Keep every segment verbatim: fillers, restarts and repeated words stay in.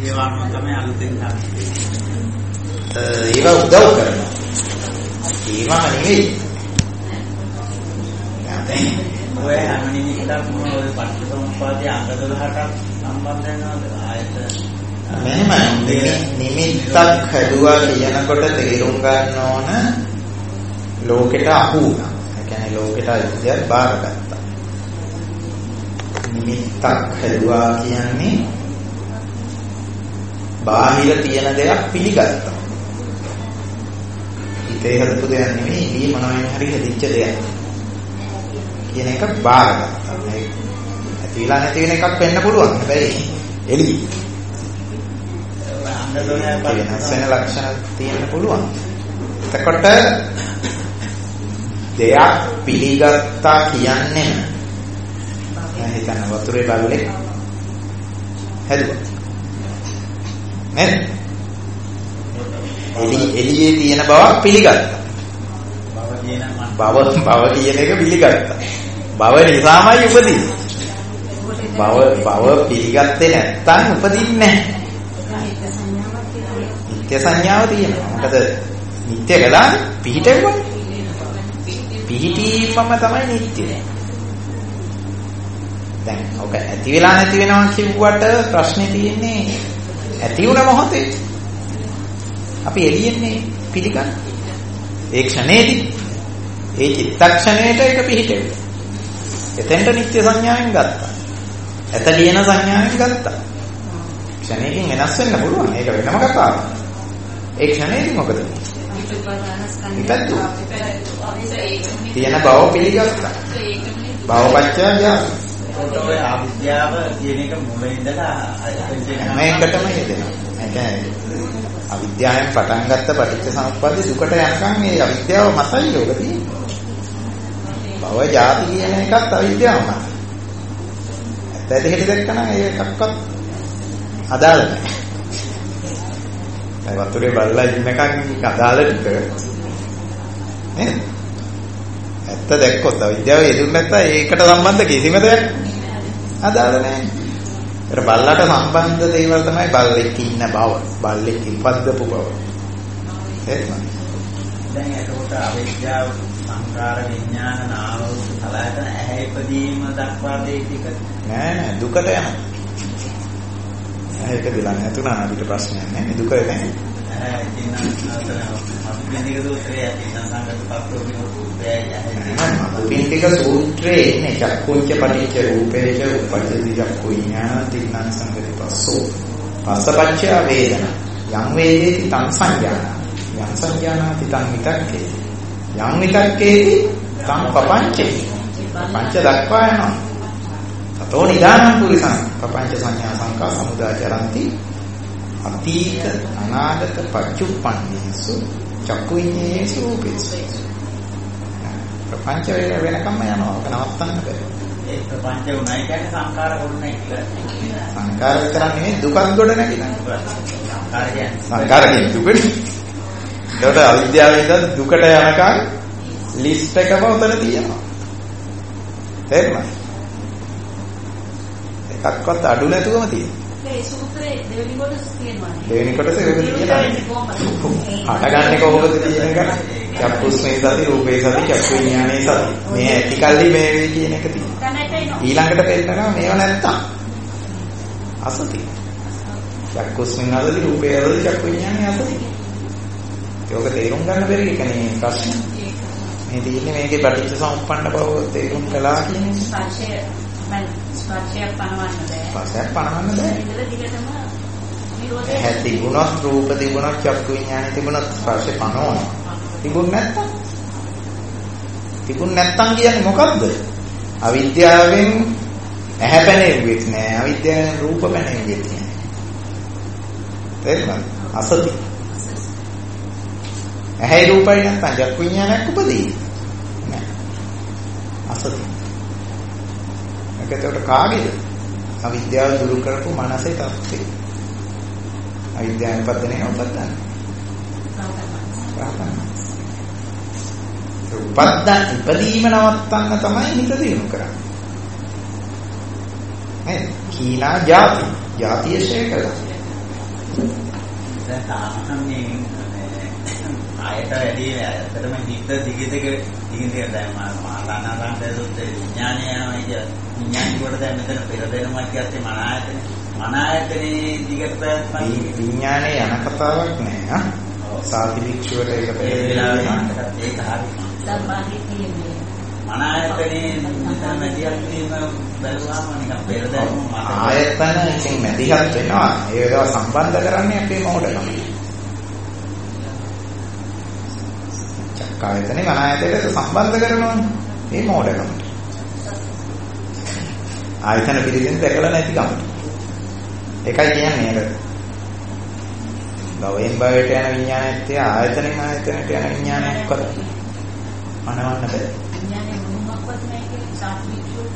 ඒවම තමයි අලුතෙන් ගන්න. ඒව උදව් කරනවා. ඒවම නෙවෙයි. දැන් ඔය හැම නිමිත්තක්ම ඔය පටිච්චසමුප්පාදයේ අංග දොළහකට සම්බන්ධ වෙනවද? ආයත මෙහෙම නිමිත්තක් හැදුවා කියනකොට තේරුම් ගන්න ඕන ලෝකෙට අහු වුණා. ඒ කියන්නේ ලෝකෙට අයිතියක් බාරගත්තා. නිමිත්තක් හැදුවා කියන්නේ බාහිර තියෙන දෙයක් පිළිගත්තා. හිතේ හදපු දෙයක් නෙවෙයි, ඉදී මොනවෙන් හරි හදිච්ච දෙයක් කියන එක බාරගත්තා. මේ ඇතිලා නැති වෙන එකක් වෙන්න පුළුවන්. හැබැයි එළි වෙනස් වෙන ලක්ෂණ තියෙන්න පුළුවන්. එතකොට දෙයක් පිළිගත්තා කියන්නේ මම හිතන වතුරේ බල්ලෙක් හැදුවා. නේද? එළි එළියේ තියෙන බවක් පිළිගත්තා. බව බව කියන එක පිළිගත්තා. බව නිසාමයි උපදින්නේ. බව බව පිළිගත්තේ නැත්නම් උපදින්නේ නැහැ. නිත්‍ය සංඥාව තියෙනවා. මොකද නිත්‍ය කළා පිහිටෙවන්නේ. පිහිටීමම තමයි නිත්‍ය. දැන් ඔක ඇති වෙලා නැති වෙනවා කියුවට ප්‍රශ්නේ තියෙන්නේ ඇති වුණ මොහොතේ. අපි එළියෙන්නේ පිළිගන්න. ඒ ක්ෂණේදී ඒ චිත්තක්ෂණයට ඒක පිහිටෙවුවා. එතෙන්ට නිත්‍ය සංඥාවෙන් ගත්තා. ඇත ලියන සංඥාවෙන් ගත්තා. ක්ෂණයකින් වෙනස් වෙන්න පුළුවන්. ඒක වෙනම කතාවක්. ඒ ක්ෂණයකින් මොකද? ඉපැද්දු. තියෙන බව පිළිගත්තා. භවපච්චය ජාති. ඔය අවිද්‍යාව කියන එක මුලින් ඉඳලා මේකටම යෙදෙනවා. ඒ කියන්නේ අවිද්‍යාවෙන් පටන් ගත්ත පටිච්චසමුප්පාද දුකට යනකම් මේ අවිද්‍යාව මතයි ලෝක තියෙන්නේ. භව ජාති කියන එකත් අවිද්‍යාවම. ඇත්ත දෙහෙට දැක්කම ඒකක්වත් අදාළ නැහැ. ඒ වතුරේ බලලා ඉන්නකන් අදාළ ටික නේද? ඇත්ත දැක්කොත් අවිද්‍යාව යෙදුනේ නැත්නම් ඒකට සම්බන්ධ කිසිම දෙයක් අදාළ නැහැ. ඒතර බල්ලට සම්බන්ධ දේවල් තමයි බල්ලෙක් ඉන්න බව, බල්ලෙක් ඉපද්දපු බව. එහෙමයි. දැන් ඒකට අවිද්‍යාව සංකාර විඥාන නාම රූප සලයතන ඇහැ ඉදීම දක්වා දෙය ටික නෑ නෑ දුකට යනවා. ඒක දිලා නැතුණා අපිට ප්‍රශ්නයක් නෑ. දුක නැහැ. ඇහැ ඉතින් අපිනික දෝෂය ඉතින් සංගත පක්ෂෝමික රූපයයි පින්තික සූත්‍රයේ ඉන්නේ චක්කුච්ච පටිච්ච රූපේච උපජ්ජති චක්කු විඥාන තින්නං සංගති පස්සෝ පස්සපච්චය වේදනා යම් වේදේති තං සංජාන යම් සංජානාති තං විතක්කේ යම් විතක්කේති තං පපංචේ පංච දක්වා යනවා තතෝ නිදානං පුරිසං පපංච සංඥා සංකා සමුදාචරಂತಿ අතීත අනාගත පච්චුප්පන්නේසු චක්කු විඤ්ඤාණේසු රූපේසු ප්‍රපංච වේල වෙනකම්ම යනවා. ඔක නවත්තන්න බෑ. ඒ ප්‍රපංච උනායි කියන්නේ සංකාර ගොඩ නැගිලා. සංකාර විතරක් නෙමෙයි දුකක් ගොඩ නැගිලා. සංකාර කියන්නේ සංකාර කියන්නේ දුකනේ. ඒකට අවිද්‍යාවෙන් ඉඳන් දුකට යනකම් ලිස්ට් එකම උතන තියෙනවා. තේරුණාද? එකක්වත් අඩු නැතුවම තියෙනවා. ඒ සූත්‍රයේ දෙවෙනි කොටස තියෙනවා. දෙවෙනි කොටස ඒක තියෙනවා. හටගන්නේ කොහොමද කියන එක? චක්කුස්මේ සති රූපේ සති චක්කු විඥානේ සති. මේ ඇති කල්ලි මේ වේ කියන එක තියෙනවා. ඊළඟට පෙන්නනවා මේව නැත්තම් අසති. චක්කුස්මේ අසති රූපේ අසති චක්කු විඥානේ අසති. ඒක තේරුම් ගන්න බැරි එකනේ ප්‍රශ්නේ. මේ තියෙන්නේ මේකේ පටිච්චසමුප්පන්න බව තේරුම් කළා කියන්නේ. ස්පර්ශය ස්පර්ශයක් පනවන්න බෑ. ස්පර්ශයක් පනවන්න බෑ. ඉතල දිගටම විරෝධය. ඇති ගුණ රූප තිබුණා චක්කු විඥානේ තිබුණා ස්පර්ශය පනවනවා. තිබුණ නැත්තම් තිබුණ නැත්තම් කියන්නේ මොකද්ද? අවිද්‍යාවෙන් ඇහැ පැනෙන්නේ නැහැ. අවිද්‍යාවෙන් රූප පැනෙන්නේ නැහැ. තේරුණාද? අසති. ඇහැ රූපයි නැත්තම් චක්කු විඥානයක් උපදී. නෑ. අසති. ඒකට කාගේද? අවිද්‍යාව දුරු කරපු මනසේ තත්ත්වය. අවිද්‍යාවෙන් පදන්නේ උපදන්නේ. උපද්දා ඉපදීම නවත්තන්න තමයි හිත දිනු කරන්නේ. නේද? කීනා ಜಾති, ಜಾතිය ශේකලා. දැන් තාම මේ ආයත වැඩි ඇත්තටම හිත දිගට දිගට දැන් මානනාන්තයේ විඥානය යනවා කිය විඥානි කොට දැන් මෙතන පෙර දෙනවා කියත්තේ මන ආයතන මන ආයතනේ දිගට පැවැත්ම විඥානේ යන කතාවක් නෑ හා සාති භික්ෂුවට ඒක වෙලාවට ඒක හරි සම්මාදිත කියන්නේ මන ආයතනේ මෙතන මැදිහත් වීම බැලුවාම නිකන් පෙර දෙනවා ආයතන ඉතින් මැදිහත් වෙනවා ඒවා සම්බන්ධ කරන්නේ අපේ මොඩකම චක්කායතනේ මන ආයතනයට සම්බන්ධ කරනවානේ මේ මොඩකම ආයතන පිළිදෙන් දැකලා නැති ගම ඒකයි කියන්නේ ඒක භවයෙන් භවයට යන විඥානයත් ආයතනෙන් ආයතනයට යන විඥානයක් කරා මනවන්න බෑ විඥානේ මොනක්වත් නැහැ සාත්විකෝ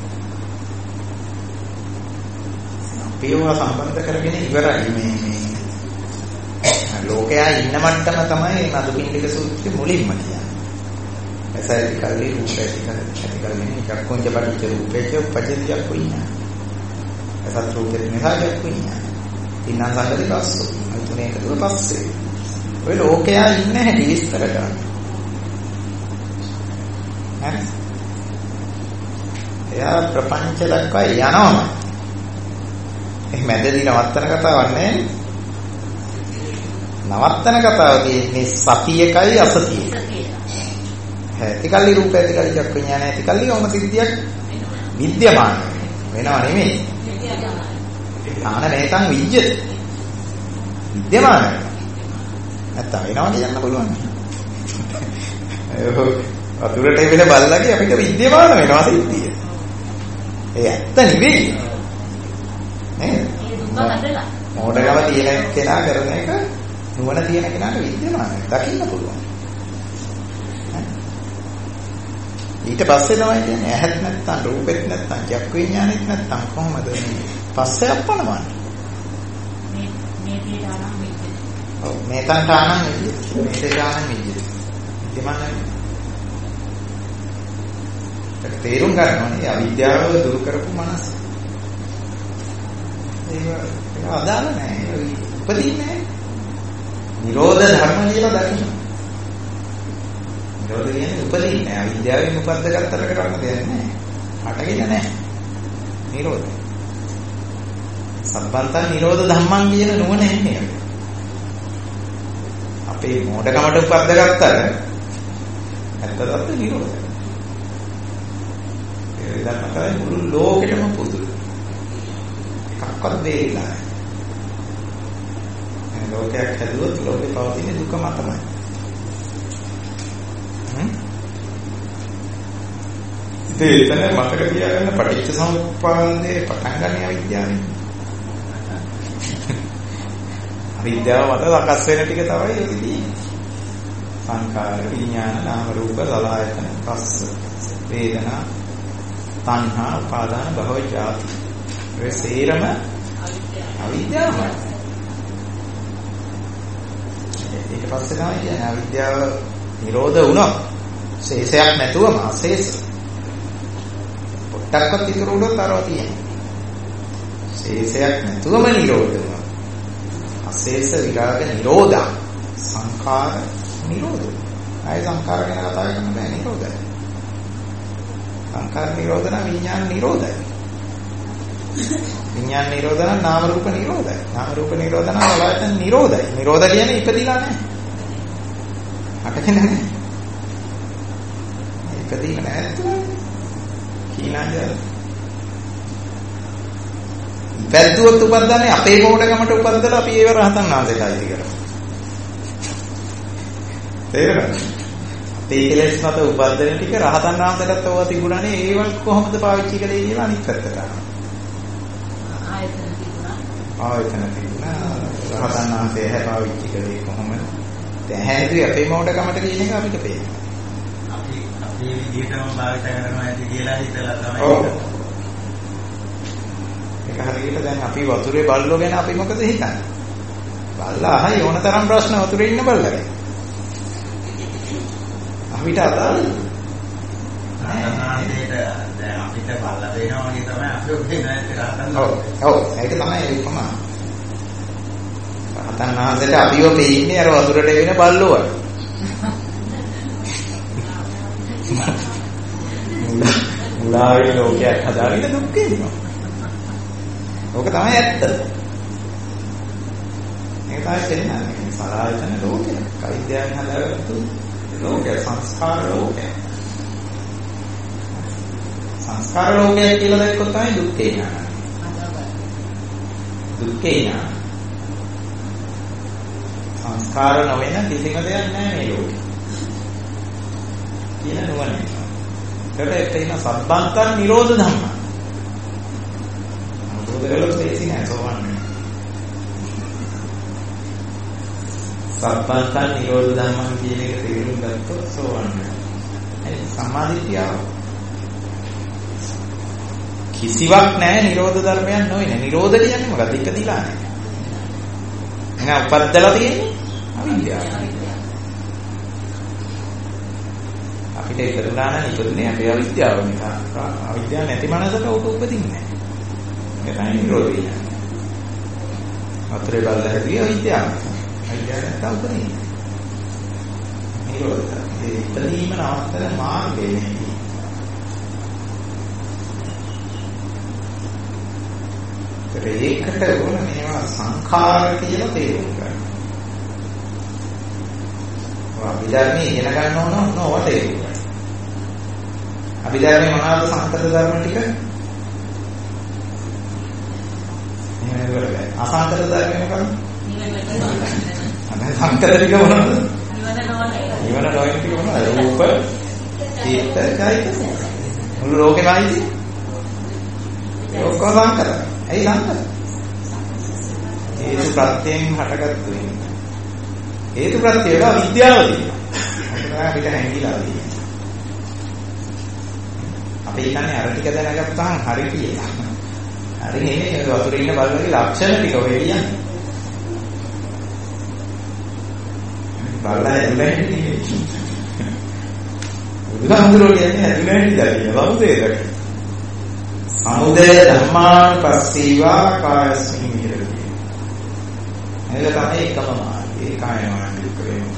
අපේවා සම්බන්ධ කරගෙන ඉවරයි මේ මේ ලෝකයා ඉන්න මට්ටම තමයි මදුපිණ්ඩික සූත්‍රයේ මුලින්ම කියන්නේ. එසයි කල්ලි රූපේ ඇති කරගෙන චක්කුංජ පටිච්ච රූපේ උපජ්ජතියක් වුණා. එසත් රූපේ මෙහාජක් වුණා. තින්න සංගති පස්සෝ. තුනේ එකතුව පස්සේ. ඔය ලෝකයා ඉන්න හැටි විස්තර කරන්න. හරි. එයා ප්‍රපංච දක්වා යනවා. ඒ මැදදී නවත්තන කතාවක් නෑ. නවත්තන කතාව තියෙන්නේ සතියකයි අසතියකයි. ඇතිකල්ලි රූප ඇතිකල්ලි චක්ක විඥාන ඇතිකල්ලි ඕම සිද්ධියක් විද්‍යමාන වෙනවා නෙමෙයි. තාන නේතං විජ්ජති. විද්‍යමාන නැත්තම් වෙනවා කියන්න පුළුවන්. වතුරට එවෙන බල්ලගේ අපිට විද්‍යමාන වෙනවා සිද්ධිය. ඒ ඇත්ත නෙවෙයි. නේද? මොඩකම තියෙන කෙනා කරන එක නුවණ තියෙන කෙනාට විද්‍යමානයි දකින්න පුළුවන්. ඊට පස්සේ තමයි කියන්නේ ඇහත් නැත්තම් රූපෙත් නැත්තම් චක්ක විඥානෙත් නැත්තම් කොහොමද මේ පස්සේ අපනවන්නේ? මේ මේ දේතානම් විද්‍ය. ඔව් මේ තන්ටානම් විද්‍ය. මේ දේතානම් විද්‍ය. විද්‍යමානයි. ඒක තේරුම් ගන්න ඕනේ අවිද්‍යාව දුරු කරපු මනස. ඒක ඒක අදාළ නැහැ. උපදින්නේ නැහැ. නිරෝධ ධර්ම කියලා දකින්න. නිරෝධ කියන්නේ උපදින්නේ නැහැ. අවිද්‍යාවෙන් උපද්ද ගන්නතර කරන්න දෙයක් නැහැ. හටගෙන නැහැ. නිරෝධ. සම්බන්තන් නිරෝධ ධම්මං කියන නුවණ එන්නේ. අපේ මොඩකමට උපද්ද ගත්තර ඇත්තටම නිරෝධ. ඒ ධර්ම තමයි මුළු ලෝකෙටම පොදුයි. එකක්වත් දෙයක් ලෝකයක් හැදුවොත් ලෝකේ පවතින දුක මතමයි. හ්ම්. ඉතින් එතන මතක තියාගන්න පටිච්ච සමුප්පාදයේ පටන් ගන්න අවිද්‍යාවෙන්. අවිද්‍යාව මත සකස් වෙන ටික තමයි එදී. සංඛාර, විඥාන, නාම රූප, සලආයතන, පස්ස, වේදනා, තණ්හා, උපාදාන, භව, ජාති. ඒ සේරම අවිද්‍යාවයි. ඊට පස්සේ තමයි කියන්නේ අවිද්‍යාව නිරෝධ වුණා. ශේෂයක් නැතුවම අශේෂ. පොට්ටක්වත් ඉතුරු වුණොත් අරව තියෙනවා. ශේෂයක් නැතුවම නිරෝධ වුණා. අශේෂ විරාග නිරෝධ. සංඛාර නිරෝධ. ආයි සංඛාර ගැන කතා කරන්න බෑ නිරෝධයි. සංඛාර නිරෝධ නම් විඥාන නිරෝධයි. විඥාන නිරෝධ නම් නාම රූප නිරෝධයි. නාම රූප නිරෝධ නම් වලායතන නිරෝධයි. නිරෝධ කියන්නේ ඉපදිලා නැහැ. අටකේ නැහැ. ඉපදීම නැහැ තුන. කීනාද? වැද්දුවත් උපද්දන්නේ අපේ මොඩකමට උපද්දලා අපි ඒව රහතන් වහන්සේලායි කියලා. තේරෙනවද? අපේ කෙලෙස් මත උපද්දන ටික රහතන් වහන්සේලාට ඕවා තිබුණානේ ඒවල් කොහොමද පාවිච්චි කළේ කියලා අනිත් පැත්තට. ආයතන තිබුණා. ආයතන තිබුණා. රහතන් වහන්සේ හැ පාවිච්චි කළේ කොහොමද? දැන් හැදුවේ අපේ මොඩකමට කියන එක අපිට පේනවා. අපි අපේ විදිහටම භාවිත කරනවා ඇති කියලා හිතලා තමයි. ඔව්. ඒක හරියට දැන් අපි වතුරේ බල්ලෝ ගැන අපි මොකද හිතන්නේ? බල්ලා අහයි ඕන තරම් ප්‍රශ්න වතුරේ ඉන්න බල්ලගේ. අපිට අදාළ අනාගතේට දැන් අපිට බල්ලා දෙනවා වගේ තමයි අපි ඔබේ නැති රහතන්. ඔව්. ඔව්. ඒක තමයි උපමා. රහතන් වහන්සේට අපිව පෙන්නේ අර වතුරට වෙන බල්ලෝ වගේ. මුලාවේ ලෝකයක් හදාගෙන දුක් වෙනවා. ඕක තමයි ඇත්ත. මේක තමයි තේරෙන්නේ. සලායතන ලෝකය. කවිද්‍යාවෙන් හදාගත්තු ලෝකය සංස්කාර ලෝකය. සංස්කාර ලෝකය කියලා දැක්කොත් තමයි දුක්ඛේ ඥාන. දුක්ඛේ ඥාන. සංස්කාර නොවන කිසිම දෙයක් නැහැ මේ ලෝකේ. කියන නුවණ. ඒකට එතන සබ්බන්තං නිරෝධ ධම්ම. මොකදලොත් තේසින් අසවන්නේ. සබ්බන්තං නිරෝධ ධම්ම කියන එක තේරුම් ගත්තොත් සෝවන්නේ. ඒ සම්මාදිටියව. කිසිවක් නැහැ නිරෝධ ධර්මයක් නොවන. නිරෝධ කියන්නේ මොකක්ද? එක දිලා නැහැ. එහෙනම් උපද්දලා තියෙන්නේ අවිද්‍යාව. අපිට ඉතරුණා නම් ඉතුරුනේ අපේ අවිද්‍යාව නිසා. අවිද්‍යාව නැති මනසට උට උපදින්නේ නැහැ. ඒක තමයි නිරෝධය. අතරේ බල්ල හැදී අවිද්‍යාව. අවිද්‍යාව නැත්නම් උපදින්නේ. නිරෝධය. ඒ ඉතලීම නවත්තන මාර්ගය නෙමෙයි. ඒකට ඕන මේවා සංඛාර කියලා තේරුම් ගන්න. අභිධර්මයේ ඉගෙන ගන්න ඕන ඕනවට තේරුම් ගන්න. අභිධර්මයේ මොනවාද සංකත ධර්ම ටික? එහෙම නේද? අසංකත ධර්ම මොකක්ද? නිවන. සංකත ටික මොනවද? නිවන නොවන. නිවන නොවන ටික මොනවද? රූප, චිත්ත, කායික. මුළු ලෝකෙම ආයිති. ඒ ඔක්කොම සංකත. ඇයි සංකත? හේතු ප්‍රත්‍යයෙන් හටගත්තු වෙන්නේ. හේතු ප්‍රත්‍ය වල විද්‍යාව තියෙනවා. අපිට හැංගිලා තියෙනවා. අපි කියන්නේ අර ටික දැනගත්තාම හරි කියලා. හරි නෙමෙයි වතුරේ ඉන්න බල්ලගේ ලක්ෂණ ටික ඔය කියන්නේ. බල්ලා ඇදුලා ඉන්නේ. බුදුහාමුදුරුවෝ කියන්නේ ඇදුලා ඉඳලා කියනවා බෞද්ධයෙක්. සමුදය ධම්මානුපස්සීවා කායස්මින් විහෙරති. මේක තමයි එකම මාර්ගය. කාය මාර්ගය කියනවා.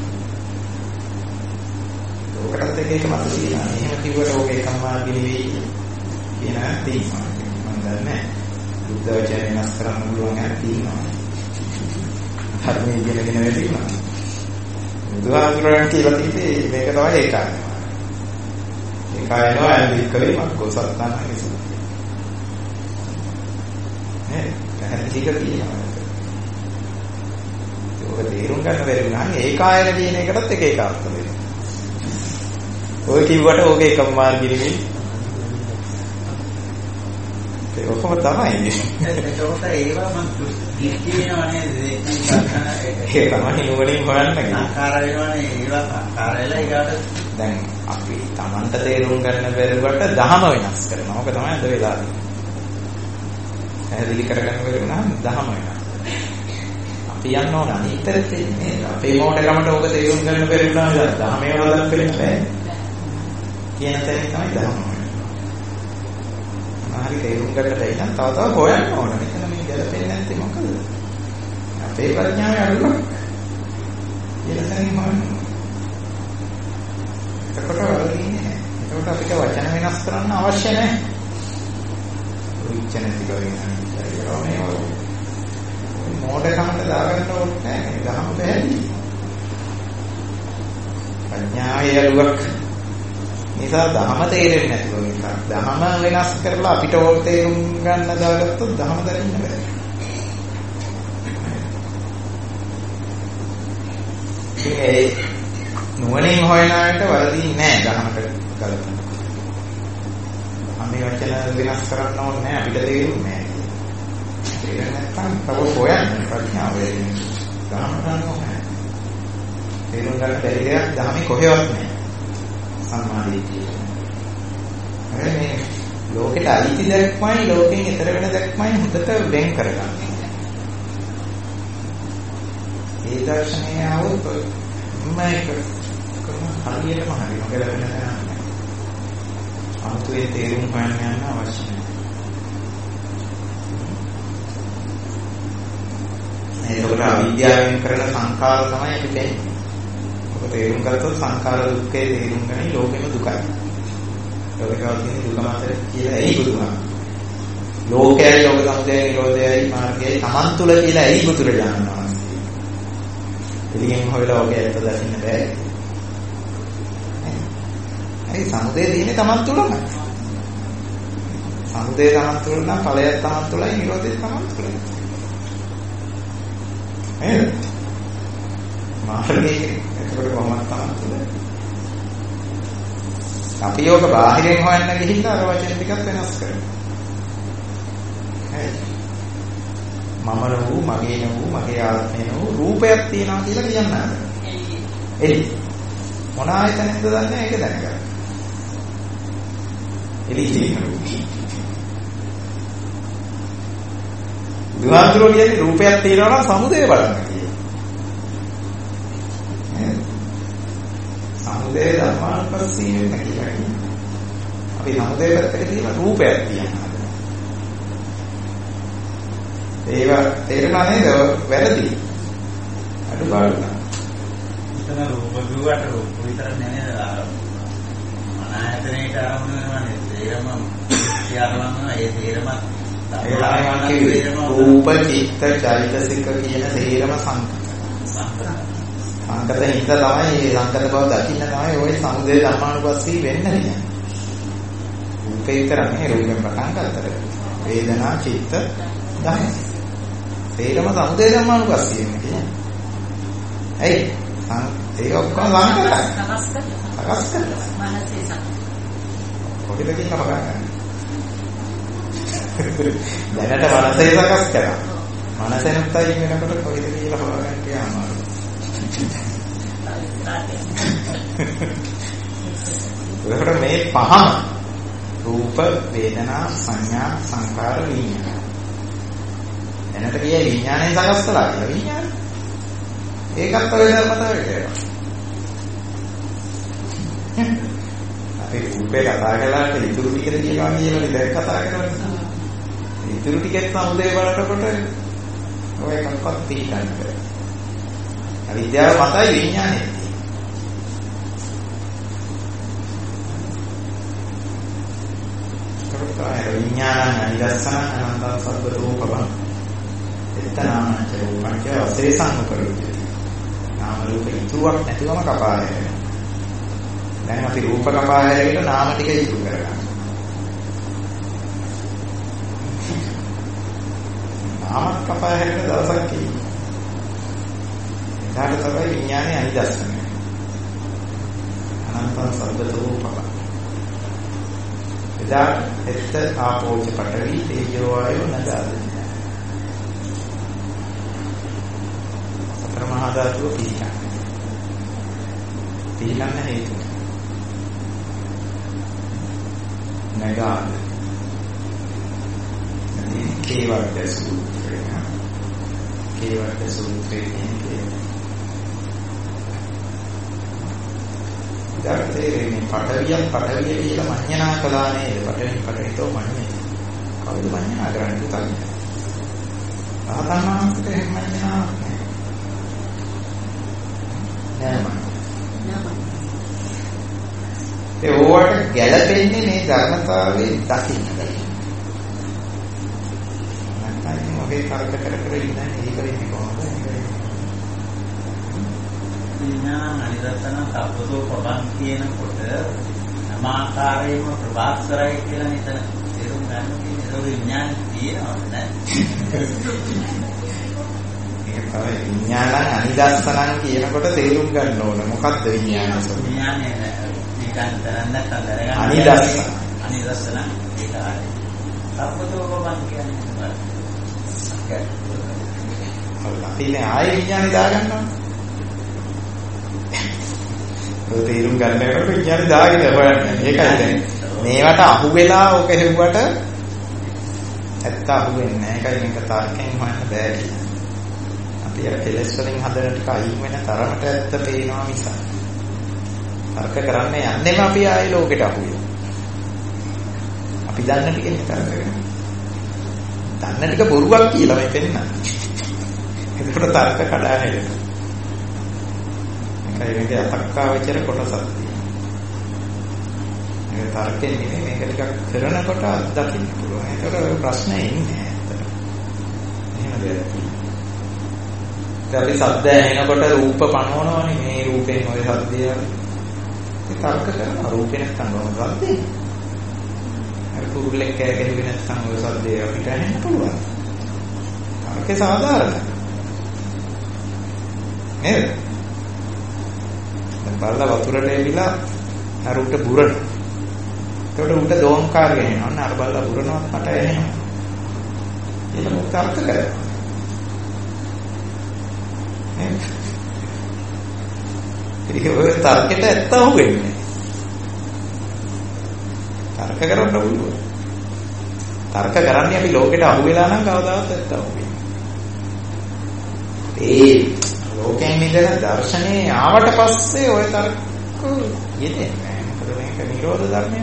ඔකටත් එක එක මත තියෙනවා. එහෙම කිව්වට ඔක එකම මාර්ගය නෙවෙයි කියන තේමාව. මම දන්නේ බුද්ධ වචනේ වෙනස් කරන්න පුළුවන් එකක් තියෙනවා. ධර්මයේ ඉගෙනගෙන වෙලිනවා. බුදුහාමුදුරන් කියලා තියෙන්නේ මේක තමයි ඒකාය. ඒකායනවා අනිකලේ මක්කෝ සත්තාන කිසි. නේ පැහැදිලි කරගන්නවා. ඒක තේරුම් ගන්න බැරි වුණා නම් ඒකායන කියන එකටත් එක එක අර්ථ වෙනවා. ඔය කිව්වට ඕක එකම මාර්ගෙ නෙවෙයි. ඒක කොහොම තමයි. ඒකට ඒවා මම දෘෂ්ටි වෙනවා නේද? ඒක තමයි නුවණින් හොයන්න ආකාර වෙනවනේ ඒවා ආකාර වෙලා ඊගාට දැන් අපි Tamanට තේරුම් ගන්න බැරිවට දහම වෙනස් කරනවා. ඕක තමයි අද වෙලා තියෙන්නේ. පැහැදිලි කරගන්න බැරි වුණාම දහම වෙනවා. අපි යන්න ඕන අනිතරත් මේ අපේ මොඩකමට ඕක තේරුම් ගන්න බැරි වුණාම දහමේ වලක් වෙන්න බෑ. කියන තැන තමයි දහම. හරි තේරුම් ගන්න බැරි නම් තව තව හොයන්න ඕන. මෙතන මේ ගැලපෙන්නේ නැත්තේ මොකද? අපේ ප්‍රඥාවේ අඩුවක්. කියලා තැනින් හොයන්න. එතකොට වලින්නේ නැහැ. එතකොට අපිට වචන වෙනස් කරන්න අවශ්‍ය නැහැ. විචන ටික වෙනවා. මොඩකමට දාගන්න ඕනේ නැහැ. ගහම බැහැලි. ප්‍රඥාවේ අලුවක් නිසා දහම තේරෙන්නේ නැතුව නිසා දහම වෙනස් කරලා අපිට ඕක තේරුම් ගන්න දාගත්තොත් දහම දරින්න බෑ. ඒ නුවණින් හොයන අයට වරදී නෑ දහමට ගලපන්න. මේ වචන වෙනස් කරන්න ඕනේ නැහැ අපිට තේරුන්නේ නැහැ. ඒක නැත්තම් තව හොයන්න ප්‍රඥාව වෙන්නේ. ගාම ගන්න ඕනේ. තේරුම් ගන්න බැරි දෙයක් ධර්මයේ කොහෙවත් නැහැ. සම්මාදිටිය. මේ ලෝකෙට අයිති දැක්මයි ලෝකෙන් ඈතර වෙන දැක්මයි හොඳට වෙන් කරගන්න. ඒ දර්ශනය આવොත් මේක කොහොම හරියටම හරි මොකද වෙන්නේ? අමුතුවේ තේරුම් ගන්න යන්න අවශ්‍ය නැහැ. එතකොට අවිද්‍යාවෙන් කරන සංඛාර තමයි අපි කියන්නේ. ඔක තේරුම් ගත්තොත් සංඛාර දුක්ඛේ තේරුම් ගන්නේ ලෝකෙම දුකයි. ලෝකේ තියෙන දුක මාතර කියලා ඇයි බුදුහාම. ලෝකයයි ලෝක සමුදයයි නිරෝධයයි මාර්ගයයි තමන් තුළ කියලා ඇයි බුදුරජාණන් වහන්සේ. එළියෙන් හොයලා ඔගේ ඇත්ත දකින්න බෑ. ඒ සමුදය තියෙන්නේ තමන් තුළමයි. සමුදය තමන් තුළ නම් ඵලයක් තමන් තුළයි නිරෝධය තමන් තුළයි. නේද? මාර්ගයේ එතකොට කොහොමද තමන් තුළ? අපි යෝග බාහිරින් හොයන්න ගිහිල්ලා අර වචන ටිකක් වෙනස් කරනවා. මම නෝ මගේ නෝ මගේ ආත්මේ නෝ රූපයක් තියනවා කියලා කියන්නේ නැහැ. එයි. මොන ආයතනෙන්ද දන්නේ ඒක දැනගන්න. එළියේ දුආන්තරෝ කියන්නේ රූපයක් තියනවා නම් සමුදය බලන්න කියලා. සමුදය ධර්මානුපස්සී වෙන කියලා කියන්නේ. අපි සමුදය පැත්තට කියලා රූපයක් තියනවා. ඒක තේරෙනා නේද? වැරදි. අඩුපාඩු නෑ. එතන රූප දුවට රූප විතර නේද? අනායතනයේට ආවම නේද? තේරම කියනවා ඒ තේරම රූප චිත්ත චෛතසික කියන තේරම සංකත. සංකත. සංකත හිත තමයි මේ සංකත බව දකින්න තමයි ওই සමුදය ධර්මානුපස්සී වෙන්න කියන්නේ. රූපේ විතරනේ රූපෙන් පටන් ගන්නතර. වේදනා චිත්ත ධම්ම. තේරම සමුදය ධර්මානුපස්සී වෙන්නේ කියන්නේ. ඇයි? ඒක ඔක්කොම සංකතයි. සකස් කරලා. සකස් කරලා. මනසේ සකස්. කොහෙද කියලා හොයාගන්න. දැනට මනසේ සකස් කරා. මනසෙනුත් අයින් වෙනකොට කොහෙද කියලා හොයාගන්න කියනවා. ඒකට මේ පහම රූප වේදනා සංඥා සංකාර විඤ්ඤාණ. දැනට කියේ විඤ්ඤාණයෙන් සකස් කළා කියලා විඤ්ඤාණ. ඒකත් ඔය ධර්මතාවයට එනවා. අපි රූපේ කතා කළාට ඉතුරු ටිකද කියනවා කියලා දැන් කතා කරන්නේ. ඉතුරු ටිකෙත් සමුදේ බලනකොට ඔය එකක්වත් පිළිගන්න බැහැ. අවිද්‍යාව මතයි විඥානේ. ඒකට විඥානං අනිදස්සන අනන්තං සබ්බ රූපං. එතනාමච රූපංච අසේසං උපරිච්ඡති. නාම රූප ඉතුරුවක් නැතිවම කපා හැරෙනවා. දැන් අපි රූප කපා හැරෙකට නාම ටික ඉතුරු කරගන්නවා. නාම කපා හැරෙන දවසක් තියෙනවා. ඒකට තමයි විඥානේ අනිදස්සන. අනන්තං සබ්බ රූපං. එදා එත්ත ආපෝච පඨවි තේජෝ වායෝ නදාදේ. මහා ධාතුව පිළිගන්න. පිළිගන්න හේතුව. නගාද. කේවර්ත සූත්‍රය. කේවර්ත සූත්‍රයේ කියන්නේ. ධර්තේ මේ පඨවියක් පඨවිය කියලා මඤ්ඤණා කළා නේද? පඨවි පඨවිතෝ මඤ්ඤේ. කවුද මඤ්ඤණා කරන්නේ උතන්නේ? රහතන් වහන්සේට එහෙම මඤ්ඤණා ඒ ඕවට ගැළපෙන්නේ මේ ධර්මතාවයේ දකින්න බැහැ. නැත්නම් මොකේ කරක කර කර ඉන්නේ ඒක වෙන්නේ කොහොමද? විඥාන අනිදස්සන සබ්බතෝ පබං කියනකොට නමාකාරයෙන්ම ප්‍රභාස්වරයි කියලා හිතන තේරුම් ගන්න තියෙන ඒ විඥාන තියෙනවද නැහැ? විඥානං අනිදස්සනං කියනකොට තේරුම් ගන්න ඕන මොකක්ද විඥානය? විඥානය නිකන් තරන්නත් අඳරගන්න. අනිදස්සන. අනිදස්සන ඒක හරි. සම්පතෝපබං කියන්නේ මොකක්ද? ඉතින් ආයෙ විඥානය දාගන්නවා. ඔය තේරුම් ගන්න යනකොට විඥානය දාගෙන හොයන්නේ. ඒකයි දැන්. මේවට අහු වෙලා ඔක හෙව්වට ඇත්ත අහු වෙන්නේ නැහැ. ඒකයි මේක තාර්කයෙන් හොයන්න බෑ කියන්නේ. අපි අර කෙලස් වලින් හදන ටික අයින් වෙන තරමට ඇත්ත පේනවා මිස. තර්ක කරන්නේ යන්නේම අපි ආයේ ලෝකෙට අහු වෙනවා. අපි දන්න ටිකෙන් තර්ක කරනවා. දන්න ටික බොරුවක් කියලා මේ පෙන්නන්නේ. ඒකට තර්ක කඩා හැදෙනවා. ඒකයි මේකේ අතක්කාවචර කොටසක් තියෙනවා. ඒක තර්කෙන් නෙමෙයි මේක ටිකක් කරනකොට අත්දකින්න පුළුවන්. ඒකට ප්‍රශ්නේ ඉන්නේ ඇත්තට. එහෙම දෙයක්. අපි ශබ්ද ඇහෙනකොට රූප පනවනවනේ මේ රූපෙන් ඔය ශබ්දය. ඒ තර්ක කරනවා රූපේ නැත්නම් මොනවද ශබ්දේ? අර කුරුල්ලෙක් කෑගෙනුනේ නැත්නම් ඔය ශබ්දය අපිට ඇහෙන්න පුළුවන්. තර්කේ සාධාරණයි. නේද? දැන් බලලා වතුරට එවිලා අර උට බුරන. ඒකට උට දෝංකාර ගහනවා. අන්න අර බලලා බුරනවත් මට ඇහෙනවා. ඒක මොකක් තර්ක කරන්නේ? ඒක ඔය තර්කයට ඇත්ත අහුවෙන්නේ. තර්ක කරන්න පුළුවන්. තර්ක කරන්නේ අපි ලෝකෙට අහු වෙලා නම් කවදාවත් ඇත්ත අහුවෙන්නේ. ඒ ලෝකයෙන් මිදෙන දර්ශනේ ආවට පස්සේ ඔය තර්ක යෙදෙන්නේ නැහැ. මොකද මේක නිරෝධ ධර්මය.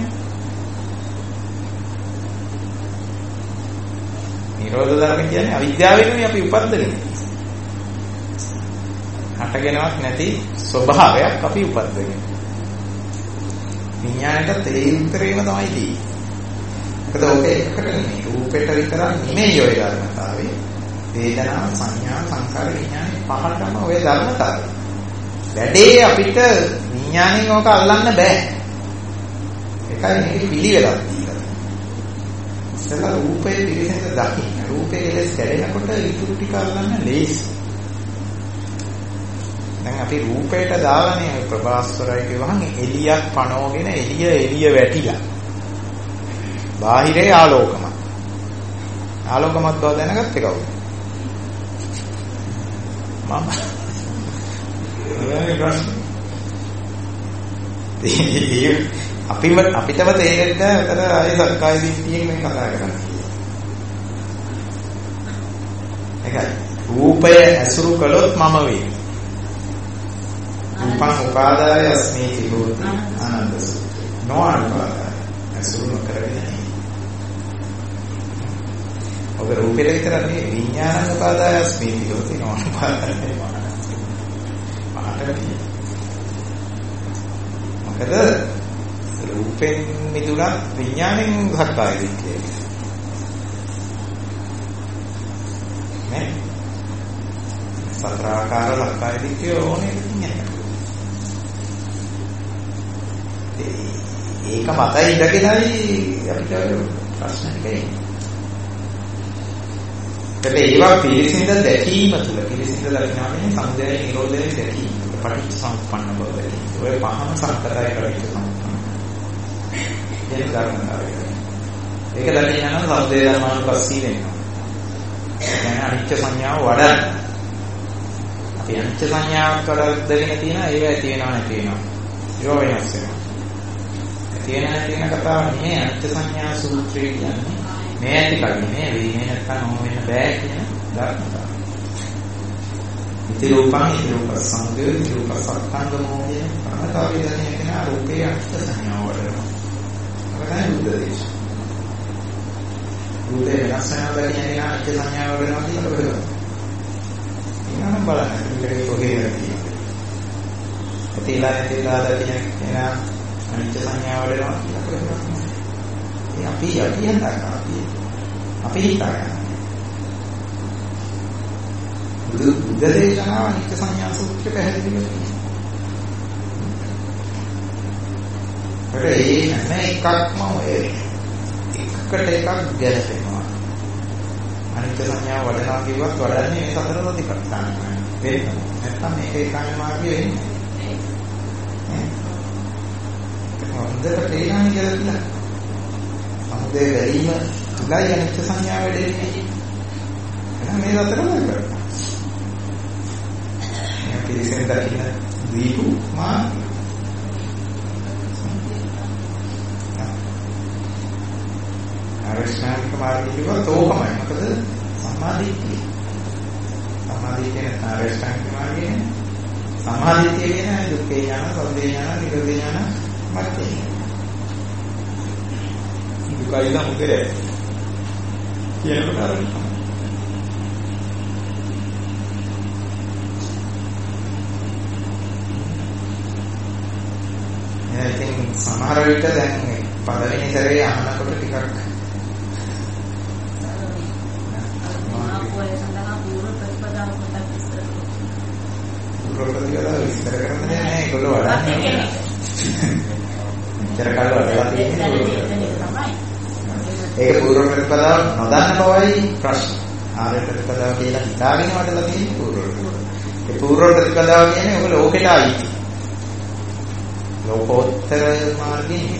නිරෝධ ධර්ම කියන්නේ අවිද්‍යාවෙනුයි අපි උපද්දන්නේ. හටගෙනවත් නැති ස්වභාවයක් අපි උපද්දගෙන. විඥාණයට තේ උත්තරේම තමයි තියෙන්නේ. මොකද ඔක එකට නෙමෙයි රූපෙට විතරක් නෙමෙයි ඔය ධර්මතාවය. වේදනා සංඥා සංකාර විඥාන පහටම ඔය ධර්මතාවය. වැඩේ අපිට විඥාණයෙන් ඕක අල්ලන්න බෑ. ඒකයි මේක පිළිවෙලක් තියෙනවා. ඉස්සෙල්ලා රූපේ පිළිසෙන්ද දකින්න. රූපේ කෙලස් කැඩෙනකොට ඉතුරු ටික අල්ලන්න ලේසි. දැන් අපි රූපයට දාලානේ ප්‍රභාස්වරය කියවහන් එළියක් පනවගෙන එළිය එළිය වැටිලා. බාහිරේ ආලෝකමත්. ආලෝකමත් බව දැනගත්තේ කවුද? මම. අපිම අපිටම තේරෙන්නේ අතර ආයේ සක්කාය දිට්ඨියෙන් මේ කතා කරන්නේ. ඒකයි රූපය ඇසුරු කළොත් මම වෙයි. රූපං උපාදාය අස්මේති හෝති ආනන්ද සූත්‍රය. නොඅනුපාදාය ඇසුරු නොකරගෙන. ඔබ රූපේ විතර නෙවෙයි විඥාන උපාදාය අස්මේති හෝති නොඅනුපාදාය. මොකද රූපෙන් මිදුණා විඥාණයෙන් සක්කාය දිට්ඨිය. නේ? සතරාකාර සක්කාය දිට්ඨිය ඕනේ විඥානය. ඒක මතයි ඉඳගෙනයි අපිට ප්‍රශ්න ටික එන්නේ. ඒවා පිළිසිඳ දැකීම තුළ පිළිසිඳ දකිනානේ සමුදය නිරෝධය දැකීම. පටිච්චසමුප්පන්න බව දැකීම. ඔය පහම සංකතය කරවිත සම්පන්න. ඒක ධර්මතාවය. ඒක දැකගෙන යනවා සමුදය ධර්මානුපස්සී වෙනවා. ඒ කියන්නේ අනිත්‍ය සංඥාව වඩන්න. අපි අනිත්‍ය සංඥාවක් වඩද්දගෙන තියෙනවා ඒව ඇති වෙනව නැති වෙනවා. ඒව වෙනස් වෙනවා. තියෙන තියෙන කතාව නෙමෙයි අනිත්‍ය සංඥා සූත්‍රය කියන්නේ. මේ ඇති කන්නේ වෙන්නේ නැත්නම් මොම වෙන්න බෑ කියන ධර්මතාවය. ඉති රූපං ඉති රූප සංගය ඉති රූප සත්ංගමෝ කියන ප්‍රමතාවය දැනෙන කෙනා රූපේ අනිත්‍ය සංඥාව වඩනවා. අපතන උද්දේශ. රූපේ වෙනස් වෙනවා දැනෙන කෙනා අනිත්‍ය සංඥාව වඩනවා කියලා බලනවා. ඊනම් බලන්න මේකේ කොහේද කියන්නේ. ඒලා ඒලා දැනෙන කෙනා අනිත්‍ය සංඥාව වලනවා කියලා කරනවා. ඒ අපි යටි හිතනවා අපි අපි හිතනවා. බුදු දේශනාව අනිත්‍ය සංඥා සූත්‍රය පැහැදිලි කරනවා. ඒ නැම එකක්ම ඔය එකකට එකක් ගැලපෙනවා. අනිත්‍ය සංඥාව වඩනවා කියවත් වඩන්නේ මේ සතර ප්‍රතිපත්තාන වෙන්න. නැත්නම් මේක ඒකාන්ත මාර්ගය වෙන්නේ. හොඳට තේරෙනවා කියලා. සමුදේ වැරීම තුලයි අනිත්‍ය සංඥාව වැඩෙන්නේ. එහෙනම් මේ අතරම කරනවා. මේ පිළිසෙන් දකින්න දීපු මා ආරෂ්ඨාංගික මාර්ගය කියවත් ඕකමයි. මොකද සම්මාදිට්ඨිය. සම්මාදිට්ඨිය නැත්නම් ආරෂ්ඨාංගික මාර්ගය. සම්මාදිට්ඨිය කියන්නේ දුක්ඛේ ඥාන, සමුදය ඥාන, නිරෝධ ඥාන මතේ. දුකයි නම් උදේ කියනකොට සමහර විට දැන් පළවෙනි සැරේ අහනකොට ටිකක් ප්‍රොපර්ටිකලා විස්තර කරන්න නෑ ඒගොල්ලෝ වඩන්නේ. මෙච්චර කල් වඩලා තියෙන්නේ. ඒක පූර්ව ප්‍රතිපදාව නොදන්න බවයි ප්‍රශ්න. ආර්ය ප්‍රතිපදාව කියලා හිතාගෙන වඩලා තියෙන්නේ පූර්ව ප්‍රතිපදාව. ඒ පූර්ව ප්‍රතිපදාව කියන්නේ ඔය ලෝකෙට අයිති. ලෝකෝත්තර මාර්ගයේ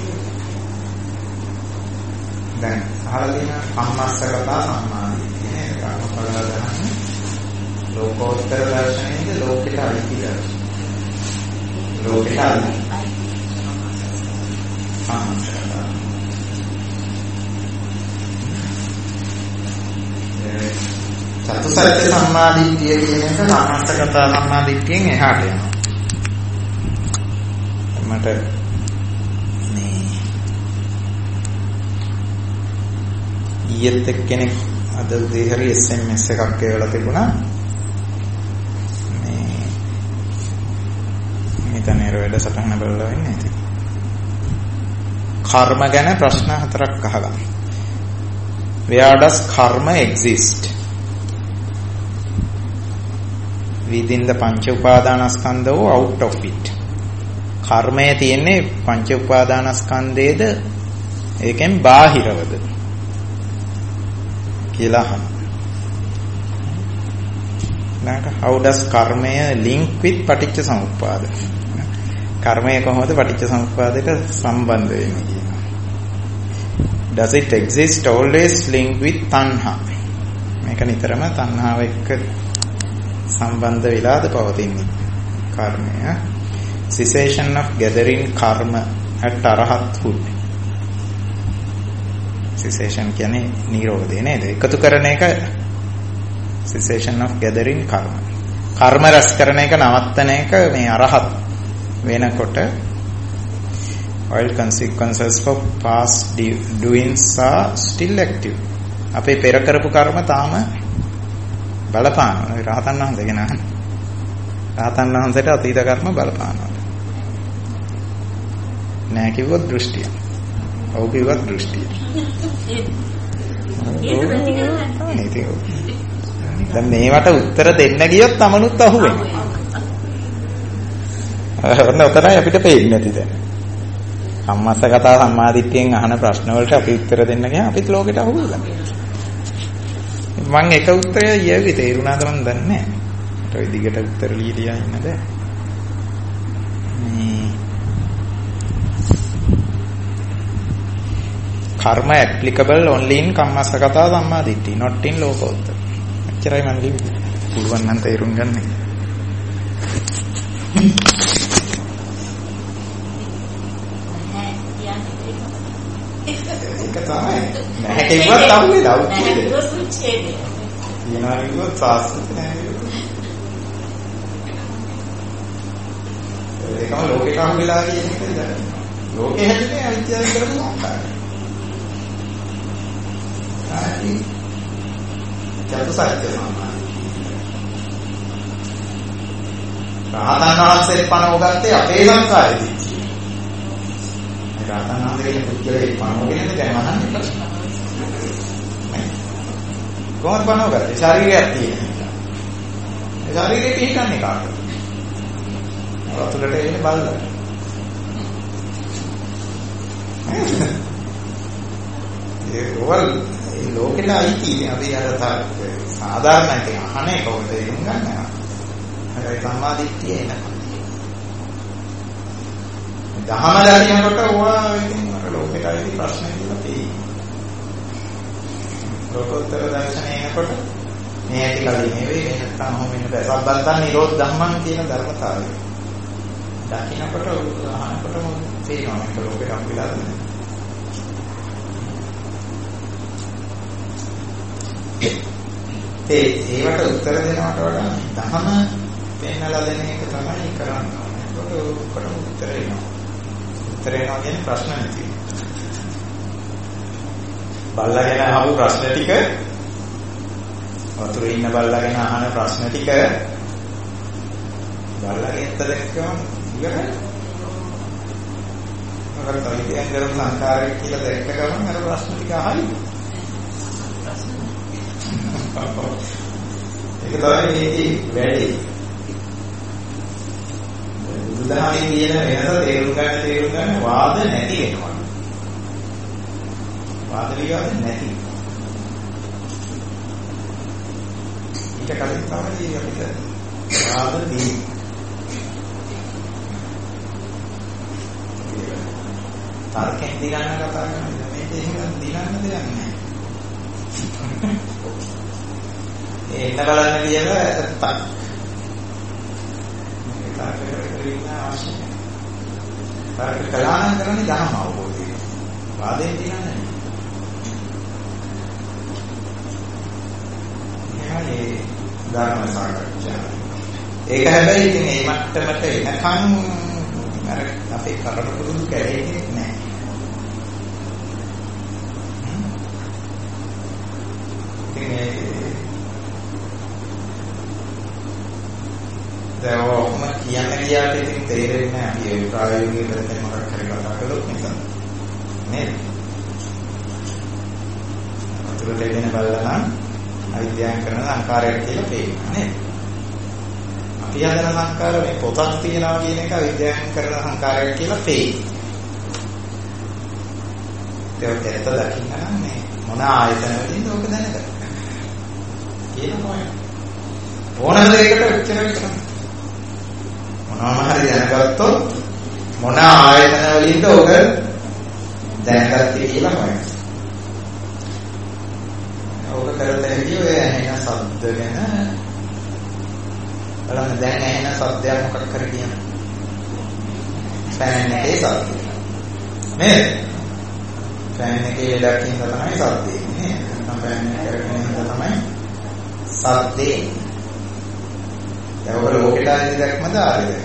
දැන් අහලා තියෙන කම්මස්සගතා සම්මාදිට්ඨිය නේද? කර්මඵල දහන ලෝකෝත්තර දර්ශනයේද ලෝකෙට අයිති දර්ශනය. ලෝකෙට අයිති. චතුසත්‍ය සම්මාදිට්ඨිය කියන එක කම්මස්සගතා සම්මාදිට්ඨියෙන් එහාට යනවා. මට මේ ඊයේත් එක්කෙනෙක් අද උදේ හරි එස් එම් එස් එකක් එවලා තිබුණා. මේ මෙතන වැඩ සටහන බලලා ඉන්නේ ඉතින්. කර්ම ගැන ප්‍රශ්න හතරක් අහගන්න. Where does karma exist? Within the pancha upadanaskandha or out of it? කර්මය තියෙන්නේ පංච උපාදානස්කන්ධයේද ඒකෙන් බාහිරවද කියලා අහන. නැක how does karma link with paticca samuppada? කර්මය කොහොමද පටිච්ච සමුප්පාදයට සම්බන්ධ වෙන්නේ කියනවා. Does it exist always linked with tanha? මේක නිතරම තණ්හාව එක්ක සම්බන්ධ වෙලාද පවතින්නේ කර්මය. Cessation of gathering karma at arahathood. Cessation කියන්නේ නිරෝධය නේද? එකතු කරන එක cessation of gathering karma. කර්ම රැස් කරන එක නවත්තන එක මේ අරහත් වෙනකොට while consequences for past doings are still active. අපේ පෙර කරපු කර්ම තාම බලපානවා. රහතන් වහන්සේ ගැන අහන්න. රහතන් වහන්සේට අතීත කර්ම බලපානවා. නෑ කිව්වොත් දෘෂ්ටිය. ඔව් කිව්වොත් දෘෂ්ටිය. දැන් මේවට උත්තර දෙන්න ගියොත් තමනුත් අහු වෙනවා. ඔන්න ඔතනයි අපිට පේන්නේ නැති දැන්. සම්මස්සගතා සම්මාදිට්ඨියෙන් අහන ප්‍රශ්න වලට අපි උත්තර දෙන්න ගියාම අපිත් ලෝකෙට අහු වෙනවා. මම එක උත්තරය ඊයේ තේරුණාද මන් දන්නේ නැහැ. ඔය දිගට උත්තර ලියලා ඉන්නද? Karma applicable only in Kammasakata Sammaditthi, not in Lokottara. එච්චරයි මම ලිව්වේ. පුළුවන් නම් තේරුම් ගන්න. ඒක තමයි. නැහැ කිව්වත් අහුවේ දාවු. නැහැ කිව්වොත් උච්චේදේ. කියනවා කිව්වොත් සාස්ත්‍රික නැහැ. ඒකම ලෝකේ කම් වෙලා කියන එකද දැන්. ලෝකේ හැදෙන්නේ අවිද්‍යාවෙන් කරපු ආකාරය. ආයි චතුසත්‍ය සම්මාදිට්ඨිය. රහතන් වහන්සේ පණවගත්තේ අපේ සංකාරය දිච්චි. රහතන් වහන්සේගේ පුත්‍රයෙක් පණවගෙන දැන් අහන්නේ ප්‍රශ්න. කොහොමද පණවගත්තේ? ශරීරයක් තියෙනවා. ඒ ශරීරේ පිටින්නේ කාටද? වතුරට එන්නේ බල්ලා. ඒ වල ඒ ලෝකෙට අයිති අපි අර සාධාරණයි අහන්නේ කොහොමද තේරුම් ගන්න. හරි සම්මාදිට්ඨිය එනවා. දහම දකින්නකොට ඕවා ඉතින් අර ලෝකෙට අයිති ප්‍රශ්න කියලා තියෙනවා. ලෝකෝත්තර දර්ශනය එනකොට මේ ඇති කලින් නෙවෙයි නැත්නම් ඔහොම ඉන්න බෑ. සබ්බන්තන් නිරෝධ ධම්මං කියන ධර්මතාවය. දකින්නකොට අහනකොටම තේරෙනවා මේක ලෝකෙට අපිලා තියෙන. ඒ ඒවට උත්තර දෙනවට වඩා ධම පෙන්නලා දෙන එක තමයි කරන්නේ. ඒකට උඩට උත්තර එනවා. උත්තර එනවා කියන්නේ ප්‍රශ්න නෙති. බල්ලාගෙන අහපු ප්‍රශ්න ටික වතුරේ ඉන්න බල්ලාගෙන අහන ප්‍රශ්න ටික බල්ලාගෙන් තදක්කම ඉවරයි. මොකද විද්‍යාවෙන් කරපු සංකාරය කියලා දැක්ක ගමන් අර ප්‍රශ්න ටික අහයි. ඒක තමයි මේකේ වැඩි. බුදුදහමේ කියන වෙනස තේරුම් ගන්න තේරුම් ගන්න වාද නැති වෙනවා. වාද විවාද නැති. ඊට කලින් තමයි අපිට වාද දී. තර්කෙන් දිගන්න කතා කරනවා. මේක එහෙම දිගන්න දෙයක් නැහැ. ඒ ඉන්න බලන්න කියලා තක්. මේක තර්ක කරගෙන අවශ්‍ය නැහැ. තර්ක කළානම් කරන්නේ ධර්ම අවබෝධය. වාදයෙන් දිගන්නේ. මේ ධර්ම සාකච්ඡා. ඒක හැබැයි ඉතින් මේ මට්ටමට එනකන් අර අපේ කරණ පුරුදු කැරෙන්නේ නැහැ. දැන් ඔහොම කියන්න ගියාට ඉතින් තේරෙන්නේ නැහැ අපි ඒ ප්‍රායෝගික පැත්තෙන් මොකක් හරි කතා කළොත් නිකන් නේද? අතුරට එගෙන බලලා අවිද්‍යාවෙන් කරන සංකාරයක් කියලා පේනවා නේද? අපි හදන සංකාර මේ පොතක් තියනවා කියන එක අවිද්‍යාවෙන් කරන සංකාරයක් කියලා පේනවා. ඒක ඇත්ත දකින්න නම් මේ මොන ආයතන වලින්ද ඔක දැනගන්න. කියනවා ඕනම දෙයකට උත්තර විතරයි. මොනවාම හරි දැනගත්තොත් මොන ආයතන වලින්ද ඔක දැනගත්තේ කියලා හොයන්න. ඔක කරලා හැටි ඔය ඇහෙන ශබ්ද ගැන බලන්න දැන් ඇහෙන ශබ්දයක් මොකක් කර කියන ෆෑන් එකේ ශබ්දය නේද? ෆෑන් එකේ ලැක්කින් තමයි ශබ්දේ නේද? නැත්නම් ෆෑන් එක කරගෙන ඉඳලා තමයි ශබ්දේ. දැන් ඔක ලෝකෙට ආදී දැක්මද ආදී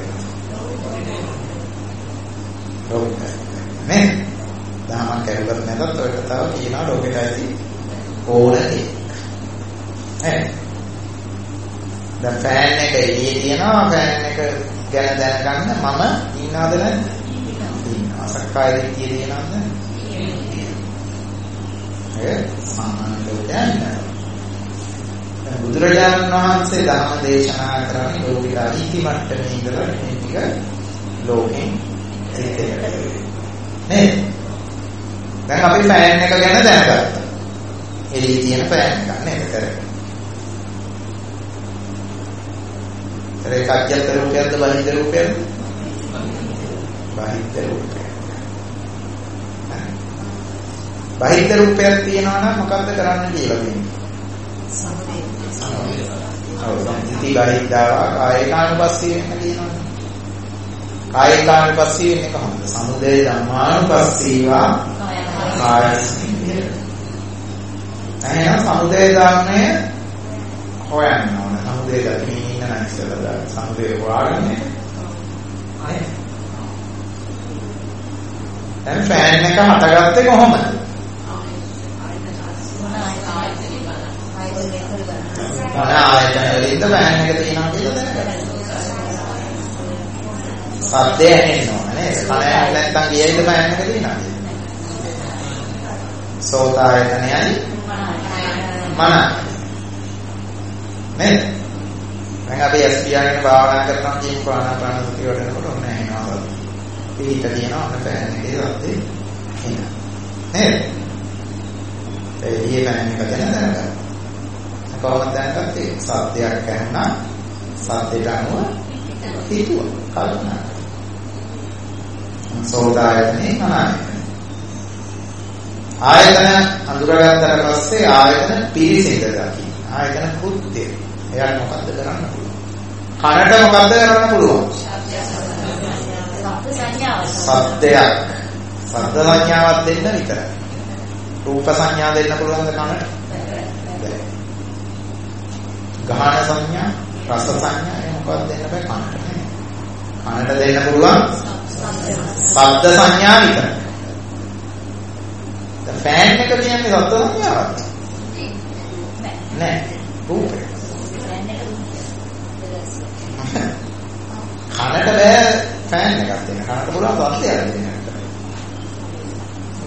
ලෝකෙට නේද? දහමක් කරුවත් නැතත් ඔය කතාව කියනවා ලෝකෙට ආදී ඕනකේ ඈ දැන් ෆෑන් එක එළියේ තියෙනවා ෆෑන් එක ගැන දැනගන්න මම ඉන්නවද නැද්ද? ඉන්නවා. සක්කාය දිට්ඨිය තියෙනවද? ඒ සාමාන්‍ය ලෝකයන් බුදුරජාණන් වහන්සේ ධර්ම දේශනා කරන්නේ ලෝකික අහිති මට්ටමේ ඉඳලා මේ ටික ලෝකෙන් සිද්ධ නේද? දැන් අපි ෆෑන් එක ගැන දැනගත්තා. එළියේ තියෙන ෆෑන් එක නේද කරන්නේ? ඒක අජ්‍යත් රූපයක්ද බාහිර රූපයක්ද? බාහිර රූපයක්. බාහිර රූපයක් තියෙනවා නම් මොකද්ද කරන්න කියලා තියෙන්නේ? ඉති බාහිරවා කායකානුපස්සී වෙන්න කියනවා. කායකානුපස්සී වෙන්නේ කොහොමද? සමුදය ධම්මානුපස්සීවා කායස්මින්. එහෙනම් සමුදය ධර්මය හොයන්න ඕන. සමුදය ධර්මයේ ඉන්න නැතිසලා සමුදය හොයාගන්නේ. අය. දැන් ෆෑන් එක හටගත්තේ කොහොමද? මොන ආයතන වලින්ද ෆෑන් එක තියෙනවා කියලා දැනගන්න. සද්දය ඇහෙන්න ඕන නේද? කන ඇහෙන්න නැත්නම් ගියයිද ෆෑන් එක තියෙනවා. සෝත ආයතනයයි මන. නේද? දැන් අපි ඇස් පියාගෙන භාවනා කරනවා කියන ප්‍රාණාපාන සතිය වඩනකොට ඔන්න ඇහෙනවා. පිට තියෙනවා ඔන්න ෆෑන් එකේ සද්දේ එනවා. නේද? ඒ ඊයේ ෆෑන් එක ගැන දැනගන්න. කොහොමද දැනගත්තේ? සද්දයක් ඇහුණා සද්දයට අනුව හිතුවා කල්පනා කරනවා. සෝදායතනේ මනායතන. ආයතන අඳුරගත්තට පස්සේ ආයතන පිරිසිඳ දකි. ආයතන කෘත්‍ය. එයාට මොකද්ද කරන්න පුළුවන්? කනට මොකද්ද කරන්න පුළුවන්? ශබ්ද සංඥාවක්. ශබ්දයක්. ශබ්ද සංඥාවක් දෙන්න විතරයි. රූප සංඥා දෙන්න පුළුවන්ද කනට? ගහන සංඥා, රස සංඥා ඒ මොකක්ද දෙන්න බෑ කනට. කනට දෙන්න පුළුවන් ශබ්ද සංඥා විතරයි. දැන් ෆෑන් එක කියන්නේ ශබ්ද සංඥාවක්. නෑ. රූපය. කනට බෑ ෆෑන් එකක් දෙන්න. කනට පුළුවන් ශබ්දයක් දෙන්න.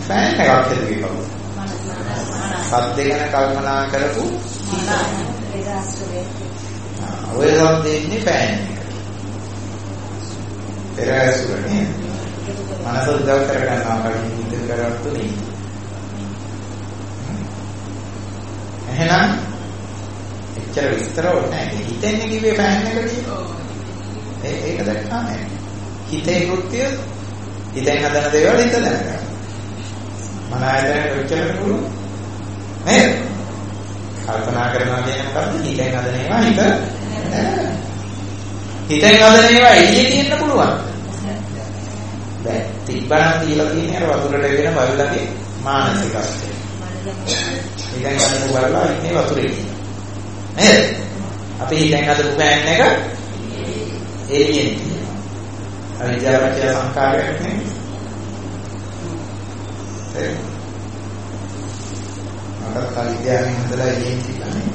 ෆෑන් එකක් හදුවේ කවුද? සද්ද ගැන කල්පනා කරපු ඔය සද්ද ඉන්නේ ෆෑන් එකට. පෙරහැසුරනේ. මනස උදව් කරගන්නවා කලින් හිත කරවත්තු නේ. එහෙනම් එච්චර විස්තර නැහැ. හිතෙන්නේ කිව්වේ ෆෑන් එකට කියලා. ඒ ඒක දැක්කා නෑ. හිතේ කෘත්‍ය හිතෙන් හදන දේවල් හිත දැනගන්න. මන ආයතනයට ඔච්චරට පුළුවන්. නේද? කල්පනා කරනවා කියන්නේ මොකද්ද? හිතෙන් හදන ඒවා හිත දැනගන්න. හිතෙන් හදන ඒවා එළියේ තියෙන්න පුළුවන්. බෑ. තිබ්බනම් තියලා තියෙන්නේ අර වතුරට එන බල්ලගේ මානසිකත්වය. හිතෙන් හදපු බල්ලා ඉන්නේ වතුරේ. නේද? අපි හිතෙන් හදපු පෑන් එක එළියෙන් තියෙනවා. අවිද්‍යාවචය සංකාරයක් නෙමෙයි. ඒක. අර අවිද්‍යාවෙන් හදලා එළියෙන් තියෙන්නේ.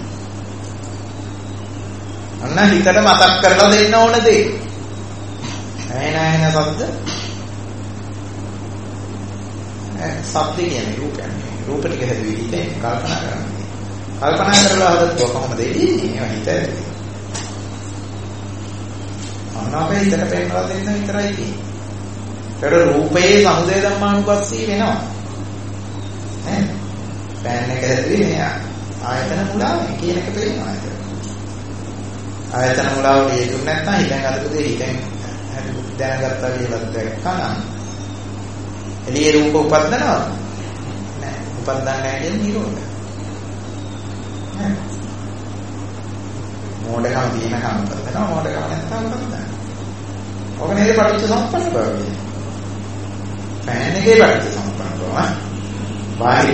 අන්න හිතට මතක් කරලා දෙන්න ඕන දේ. ඇහෙන ඇහෙන શબ્ද શબ્ද කියන්නේ රූපයන්. රූප ටික හැදුවේ හිතෙන් කල්පනා කරන්නේ. කල්පනා කරලා හදද්දී කොහොමද එන්නේ? ඒවා හිතේ. අපේ හිතට පේනවා දෙන්න විතරයි තියෙන්නේ. ඒතර රූපයේ සමුදය ධම්මානුපස්සී වෙනවා. ඈ පෑන් එක හැදුවේ මෙයා. ආයතන මුලාවේ කියන එක පේනවා ඒක. ආයතන මුලාවට හේතුන් නැත්නම් හිතෙන් අදපු දේ හිතෙන් දැනගත්තා කියලා දැක්කනම් එළියේ රූප උපදිනවද? නෑ. උපදින්නේ නැහැ කියන්නේ නිරෝධය. නෑ. මොඩකම තියෙනකම් උපදිනවා මොඩකම නැත්නම් උපදින්නේ. ඔක නේද පටිච්ච සමුප්පන්න බව කියන්නේ. ෆෑන් එකේ පටිච්ච සමුප්පන්න බව. බාහිර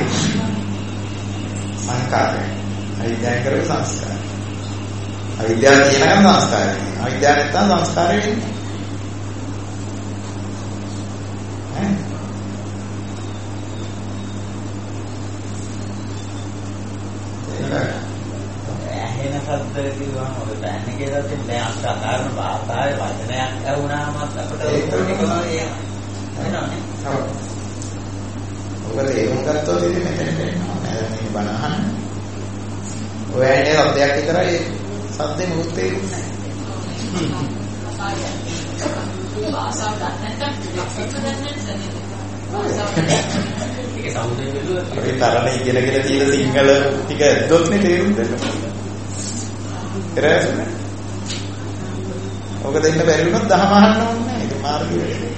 සංකාරය. අවිද්‍යාව කරපු සංස්කාරය. අවිද්‍යාව තියෙනකම් සංස්කාරය. අවිද්‍යාව නැත්නම් සංස්කාරය වෙන්නේ. ඈ ඇහෙන සද්ද කිව්වම ඔය පෑන් එකේ දැන් දැන් අර සාධාරණ භාෂාවේ වචනයක් ඇහුණාම අපිට ඒකම එනවනේ. ඔව්. ඔබ තේරුම් ගත්තොත් ඉතින් මෙතෙන්ට එනවා. නේද මේ බණ අහන්න. ඔය ඇන්නේ සද්දයක් විතරයි සද්දේ මොකුත් තේරුන්නේ නැහැ. භාෂාව දන්නේ නැත්නම් ඒක සමුදේ බැලුවා. අපි තරණ ඉගෙන ගෙන තියෙන සිංහල ටික ඇද්දොත් නේ තේරුම් දෙන්න. එරෑසනේ. ඔක දෙන්න බැරි වුණොත් දහම අහන්න ඕනේ නැහැ. ඒක මාර්ගය වෙන්නේ.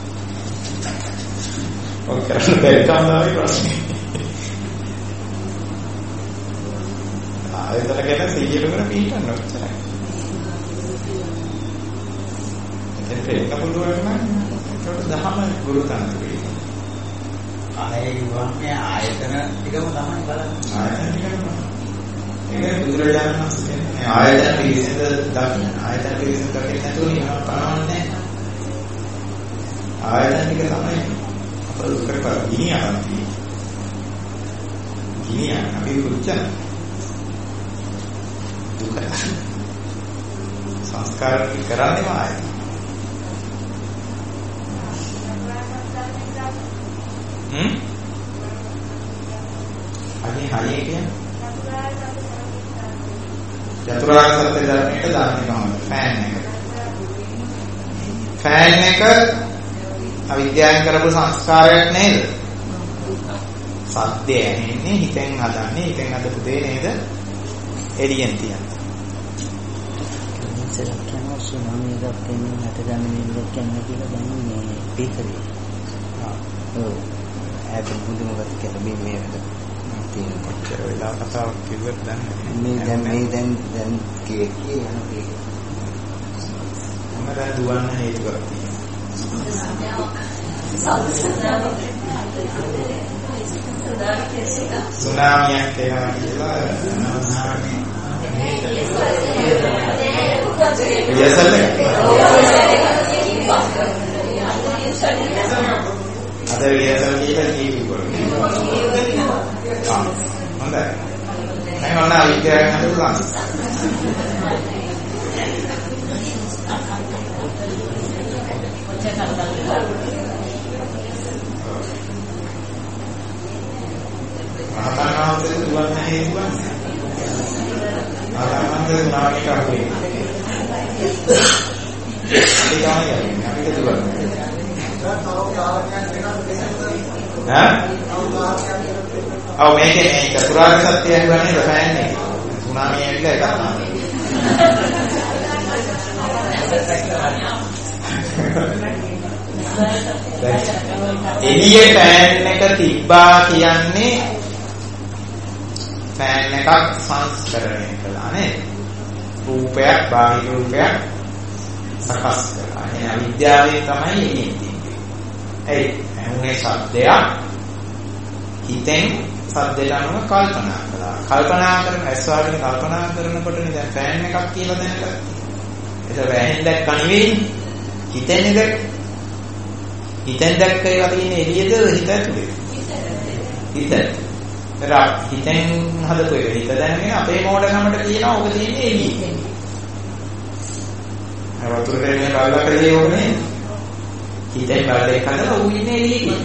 ඔක කරන්න බැරි තමයි ප්‍රශ්නේ. ආයතන ගැන සිහියට කර පිටින්න ඔච්චරයි. එතෙන්ට එන්න පුළුවන් නම් ඒකට දහම ගුරු තන්ත්‍රය. ආයේ ගුවන්නේ ආයතන ටිකම තමයි බලන්නේ. ආයතන ටිකම. ඒක බුදුරජාණන් වහන්සේ කියන්නේ ආයතන පිළිසිඳ දකින්න. ආයතන පිළිසිඳ දකින්න නැතුව නිකන් පණවන්නේ නැහැ. ආයතන ටික තමයි අපල කරපා ගිනියන්නේ. ගිනියන අපි පුච්චන. දුක. සංස්කාර කරන්නේම ආයතන. හ්ම්? අනේ හරිය කියන්නේ චතුරාර්ය සත්‍ය ධර්මයට දාන්නේ කොහොමද? ෆෑන් එක. ෆෑන් එක අවිද්‍යාවෙන් කරපු සංස්කාරයක් නේද? සත්‍ය ඇහෙන්නේ හිතෙන් හදන්නේ හිතෙන් හදපු දේ නේද? එළියෙන් තියන්නේ. ඉතින් කියනවා සුනාමි එකක් එන්නේ නැත ගමනින් දෙකන්නේ කියලා දැන් මේ පිටරේ. ආ ඔව්. ඒක බුදුමගත කියලා මේ මේ තියෙන කොච්චර වෙලා කතාවක් කිව්වද දන්නේ මේ දැන් මේ දැන් දැන් කී කී යන මේ මොනවාද දුවන්න හේතු කරන්නේ සුනාමියක් එනවා කියලා අද වියසල් කියලා කියනවා. ආ හොඳයි. මම ඔන්න අවිද්‍යාවෙන් හදුවා. ඔව් මේකේ මේ චතුරාර්ය සත්‍ය කියන්නේ රසයන්නේ සුනාමිය ඇවිල්ලා එකක් එළියේ ෆෑන් එක තිබ්බා කියන්නේ ෆෑන් එකක් සංස්කරණය කළා නේද? රූපයක් බාහිර රූපයක් සකස් කළා. ඒ අවිද්‍යාවෙන් තමයි එන්නේ. ඒ ඇහුනේ ශබ්දයක් හිතෙන් ශබ්දයට අනුව කල්පනා කළා. කල්පනා කරන ඇස්වාගෙන කල්පනා කරනකොටනේ දැන් ෆෑන් එකක් කියලා දැනගත්තා. ඒක වැහෙන් දැක්ක නෙවෙයි. හිතෙන්නේ දැක්ක. හිතෙන් දැක්ක ඒවා තියෙන එළියද හිත ඇතුලේ? හිත. ඒතර හිතෙන් හදපු එක හිත දැනගෙන අපේ මෝඩකමට කියනවා ඔබ තියෙන්නේ එළියේ. අර වතුර දෙන්නේ බලලා කරේ ඕනේ. හිතෙන් බලලා කනලා ඌ ඉන්නේ එළියේ.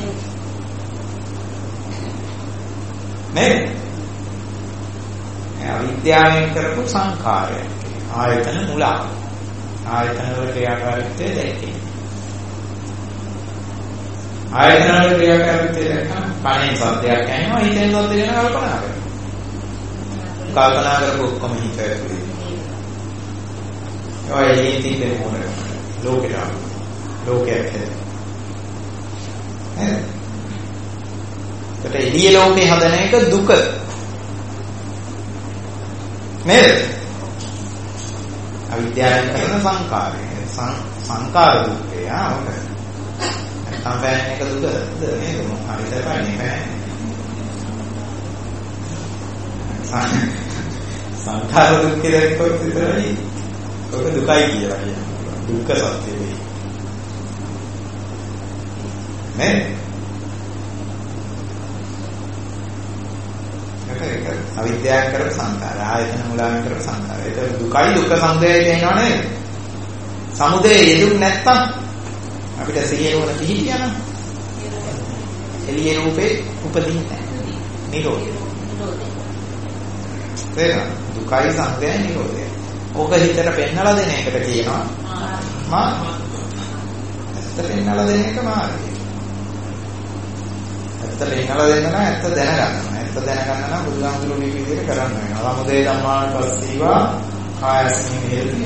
නේද? අවිද්‍යාවෙන් කරපු සංඛාරය. ආයතන මුල. ආයතන වල ක්‍රියාකාරීත්වය දැක්කේ. ආයතන වල ක්‍රියාකාරීත්වය දැක්කම කණෙන් සද්දයක් ඇහෙනවා හිතෙන් සද්ද ගැන කල්පනා කරනවා. කල්පනා කරපු ඔක්කොම හිත ඇතුලේ. ඔය එළියේ තියෙන මොන ලෝකේ ලෝකයක් නේද? ඒකට එළිය ලෝකේ හදන එක දුක. නේද? අවිද්‍යාවෙන් කරන සංකාරය. සංකාර දුක්ඛය ආවක. නැත්නම් බෑන් එක දුකද නේද? මොකක්ද කරන්නේ බෑ. සංකාර දුක්ඛය දැක්කොත් විතරයි ඔක දුකයි කියලා කියනවා. දුක්ඛ සත්‍ය වෙයි. නේද? අවිද්‍යාව කරපු සංකාර ආයතන මුලාවෙන් කරපු සංකාර. ඒක දුකයි දුක්ඛ සමුදයයි කියනවා නේද? සමුදය යෙදුම් නැත්තම් අපිට සිහිය වුණ පිහිටියනම් එළියේ රූපේ උපදින්නේ නැහැ. නිරෝධය. තේරෙනවද? දුකයි සමුදයයි නිරෝධය. ඕක හිතට පෙන්නලා දෙන එකට කියනවා මාර්ගය. ඇත්ත පෙන්නලා දෙන එක මාර්ගය. ඇත්ත පෙන්නලා දෙන්න නම් ඇත්ත දැනගන්න. ඇත්ත දැනගන්න නම් බුදුහාමුදුරුවෝ මේ විදිහට කරන්න වෙනවා. සමුදය ධම්මාන පස්සීවා කායස්මින් හේතුන.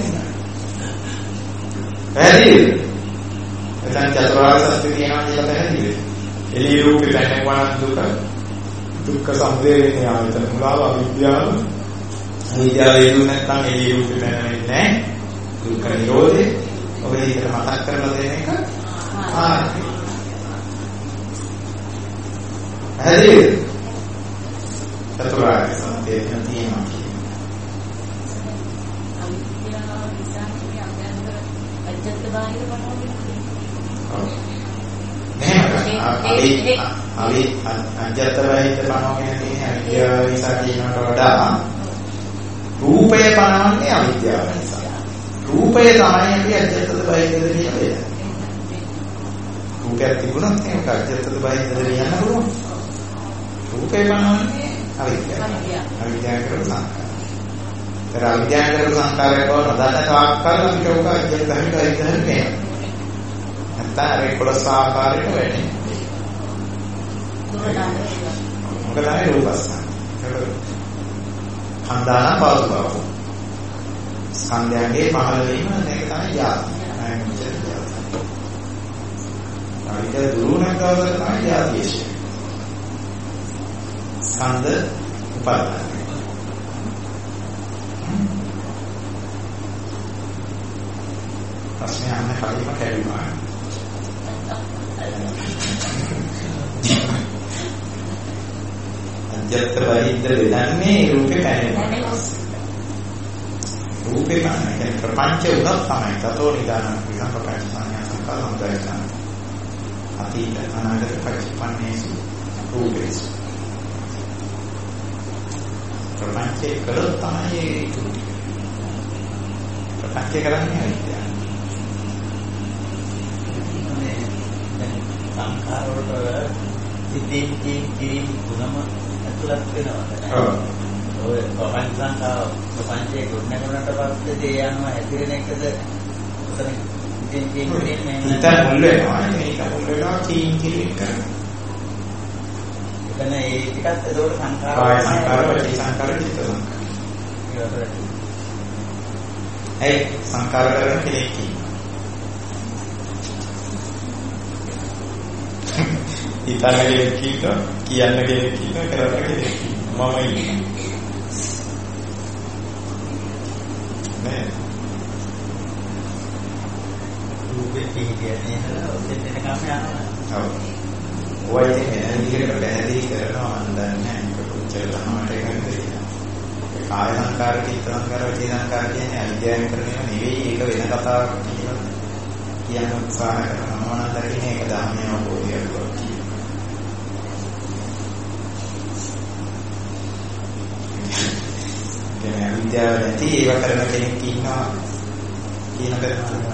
පැහැදිලිද? එතන චතුරාර්ය සත්‍ය කියනවා කියලා පැහැදිලිද? එළිය රූපේ දැනගන්න දුක. දුක්ඛ සමුදය වෙන්නේ ආයතන මුලාව අවිද්‍යාව. අවිද්‍යාව හේතු නැත්නම් එළිය රූපේ දැනෙන්නේ නැහැ. දුක්ඛ නිරෝධය. ඔබ විතර මතක් කරලා දෙන එක ආර්ය. පැහැදිලිද? චතුරාර්ය සත්‍ය තියෙනවා. අවිද්‍යාව නිසා මේ අභ්‍යන්තර අජත්ත බාහිර බලන්නේ. නෑ අපි අපි අජත්ත බාහිර බලනගෙන තියෙන අවිද්‍යාව නිසා කියනකට වඩා රූපය බලන්නේ අවිද්‍යාව නිසා. රූපය තමයි අපි අජත්තද බාහිරද කියන්නේ. රූපයක් තිබුණොත් ඒක අජත්තද බාහිරද කියන්න පුළුවන්. රූපේ බලන්නේ අවිද්‍යාව. අවිද්‍යාව කරන සංකාරය. ඒතර අවිද්‍යාව කරන සංකාරය බව නොදන්න තාක්කල් අපි කවුක අජත්ත බාහිරද කියන්නේ. නැත්නම් අර කොලස ආකාරයට වෙන්නේ. මොකද අර රූපස්ස. ඛණ්ඩාන පවතු බව. ස්කන්ධයන්ගේ පහළ වීම මේක තමයි යාති. අවිද්‍යාව දුරුණක් කරලා තමයි යාති. ස්කන්ධ උපාදාන. ප්‍රශ්න අහන්න කලින්ම කැඩුනා. අජත්ත බහිද්ද වෙනන්නේ රූපේ පැනෙනවා. රූපේ පැනෙන ප්‍රපංච උනත් තමයි තතෝ නිදාන විහං ප්‍රපංච සංඥා සංකාර සමුදයන. අතීත අනාගත පරිපන්නේසු රූපේසු. ප්‍රපංචේ කරොත් තමයි ඒක. ප්‍රපංචේ කරන්නේ අවිද්‍යාව. සංඛාර වලට සිතින් කිරි ගුණම ඇතුළත් වෙනවා. ඔව්. ඔය ප්‍රපංච සංකාව ප්‍රපංචයේ ගොඩනගනට පස්සේ ඒ යනවා හැදිරෙන එකද උතන ඉතින් කියන්නේ මේ ඉතින් මුල් වෙනවා මේක මුල් වෙනවා චීන් කිරීම කරනවා. එතන ඒ ටිකත් ඒකට සංකාර කාය සංකාර වචී සංකාර චිත්ත සංකාර. ඒ සංකාර කරන කෙනෙක් ඉන්නවා. හිතන්න කෙනෙක් ඉන්නවා කියන්න කෙනෙක් ඉන්නවා කරන්න කෙනෙක් ඉන්නවා මම ඉන්නවා. නේ රූපේ කියන්නේ ඔතෙන් එනකම් යනවා. ඔව්. ඔය ඉතින් විදිහට පැහැදිලි කරනවා මම දන්නේ නැහැ කොච්චර තමයි ඒකද කියලා. කාය සංකාර චිත්ත සංකාර වචී සංකාර කියන්නේ අවිද්‍යාවෙන් කරන නෙවෙයි ඒක වෙන කතාවක් කියලා කියන උත්සාහ කරනවා නම් දකින්නේ ඒක ධර්මයේ අවබෝධයක් කියලා. කියන්නේ අවිද්‍යාව නැති ඒව කරන කෙනෙක් ඉන්නවා කියන කරනවා.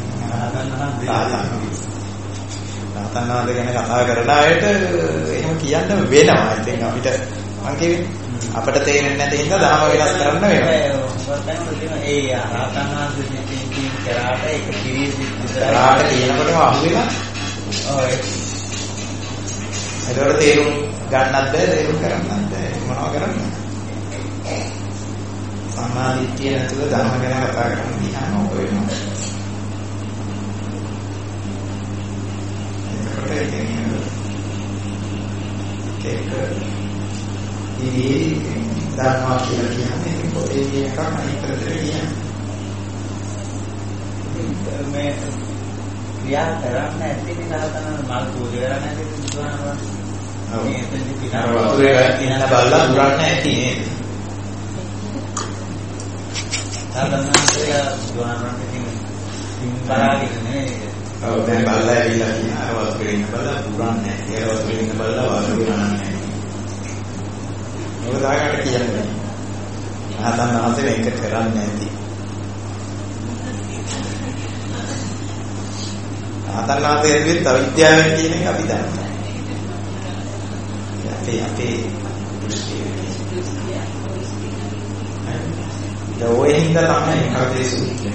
තාතනාද ගැන කතා කරන අයට එහෙම කියන්න වෙනවා. ඉතින් අපිට මම කියන්නේ අපිට තේරෙන්නේ නැති හින්දා ධර්ම වෙනස් කරන්න වෙනවා. ඒ ආතනාද දෙකකින් කරාට ඒක කිරිසි කරාට කියනකොටම අහු වෙනවා. ඔව් ඒකට තේරුම් ගන්නත් බැහැ තේරුම් කරන්නත් බැහැ. මොනවා කරන්නේ? සම්මාදිට්ඨිය නැතුව ධර්ම ගැන කතා කරන්න ගියාම ඔය වෙනවා. ඒක ඉතින් ධර්මා කියලා කියන්නේ ඒක පොතේ එකක් අනිතරට කියන්නේ. මේ ක්‍රියා කරන්න ඇති නිදාතන මල් පූජා කරන්න ඇති බුදුහාමර. මේ එතෙන්දි පිටාරවතුරේ ඉන්න බල්ලා පුරන්න ඇති නේද? සාධනාන්තය බුදුහාමරට ඉතින් බලාගෙන නේ. ඔව් දැන් බල්ලා ඇවිල්ලා කියන අර වතුරේ ඉන්න බල්ලා පුරන්නේ නැහැ. ඒ වතුරේ ඉන්න බල්ලා වාසු කරන්නේ නැහැ. මොකද ආගට කියන්නේ? ආතන් ආතේ මේක කරන්නේ නැති. ආතන් ආතේ ඇවිත් අවිද්‍යාවෙන් කියන එක අපි දන්නවා. අපේ අපේ දෘෂ්ටිය. ඒ ඔය හින්දා තමයි කවදේ සුද්ධ.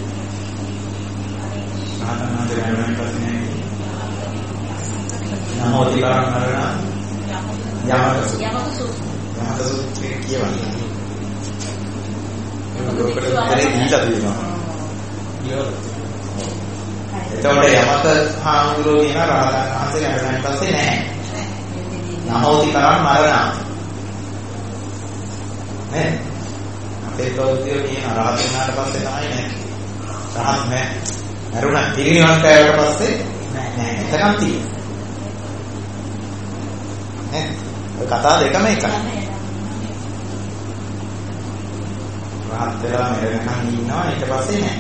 ආතන් ආතේ වෙනම ප්‍රශ්නේ. නමෝති කරණරණ යමකසු යමකසු සූත්‍රය කියවන්නේ. ඒක ලෝකෙට විතරේ දීලා තියෙනවා. එතකොට යමක හාමුදුරුවෝ කියන රහතන් වහන්සේ ලැබෙනාට පස්සේ නැහැ. නමෝති කරන් මරණ. නේ? අපේ කෝද්දිය කියන රහතන් වුණාට පස්සේ තමයි නැහැ. රහත් නැහැ. මරුණා පිරිනිවන් පෑවට පස්සේ නැහැ. එතකන් තියෙනවා. නේ? ඔය කතා දෙකම එකයි. රහත් වෙලා මෙරණකන් ඉන්නවා ඊට පස්සේ නෑ.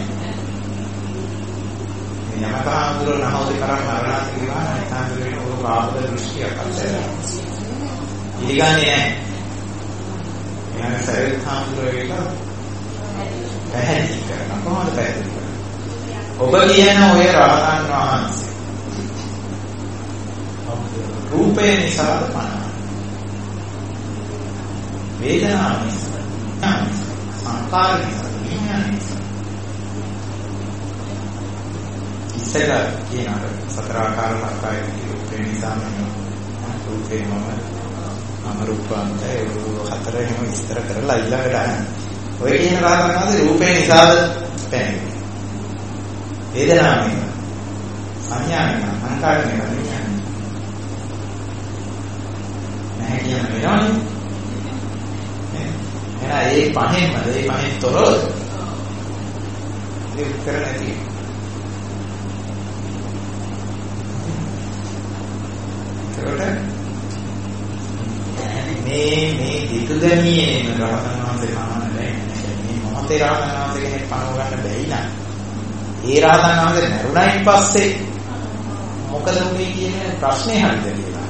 මේ යමකාඳුර නහෝති කරන් මරණාති කියනවා නැත්නම් ඔය ආපද දෘෂ්ටියක් අත්දැක. ඉලිගන්නේ නෑ. එයාගේ ශරීර කාඳුර වේලා පැහැදිලි කරනවා. කොහොමද පැහැදිලි කරන්නේ? ඔබ කියන ඔය රහතන් වහන්සේ රූපේ නිසාද පණ වේදනාව නිසා සංකාර නිසා විඥාන නිසා ඉස්සර කියන අර සතර ආකාර ලක්කාය රූපේ නිසා මම රූපේ මම මම රූපාන්තය ඒ හතර එහෙම විස්තර කරලා ඊළඟට අහන්න. ඔය කියන රාගනාද රූපේ නිසාද පැහැදිලි. වේදනාව නිසා සංඥා නිසා සංකාර නිසා විඥාන නැහැ කියන වෙනවනේ. එහෙනම් ඒ පහෙන්ම ඒ පහෙන් තොරව ඒක කර නැති. ඒකට මේ මේ විකුදණියේ රහතන් වහන්සේ පනවන්නේ මේ මොහොතේ රහතන් වහන්සේ කෙනෙක් පනව ගන්න බැයි නම් ඒ රහතන් වහන්සේ මරුණයින් පස්සේ මොකද උනේ කියන ප්‍රශ්නේ හරිද කියලා.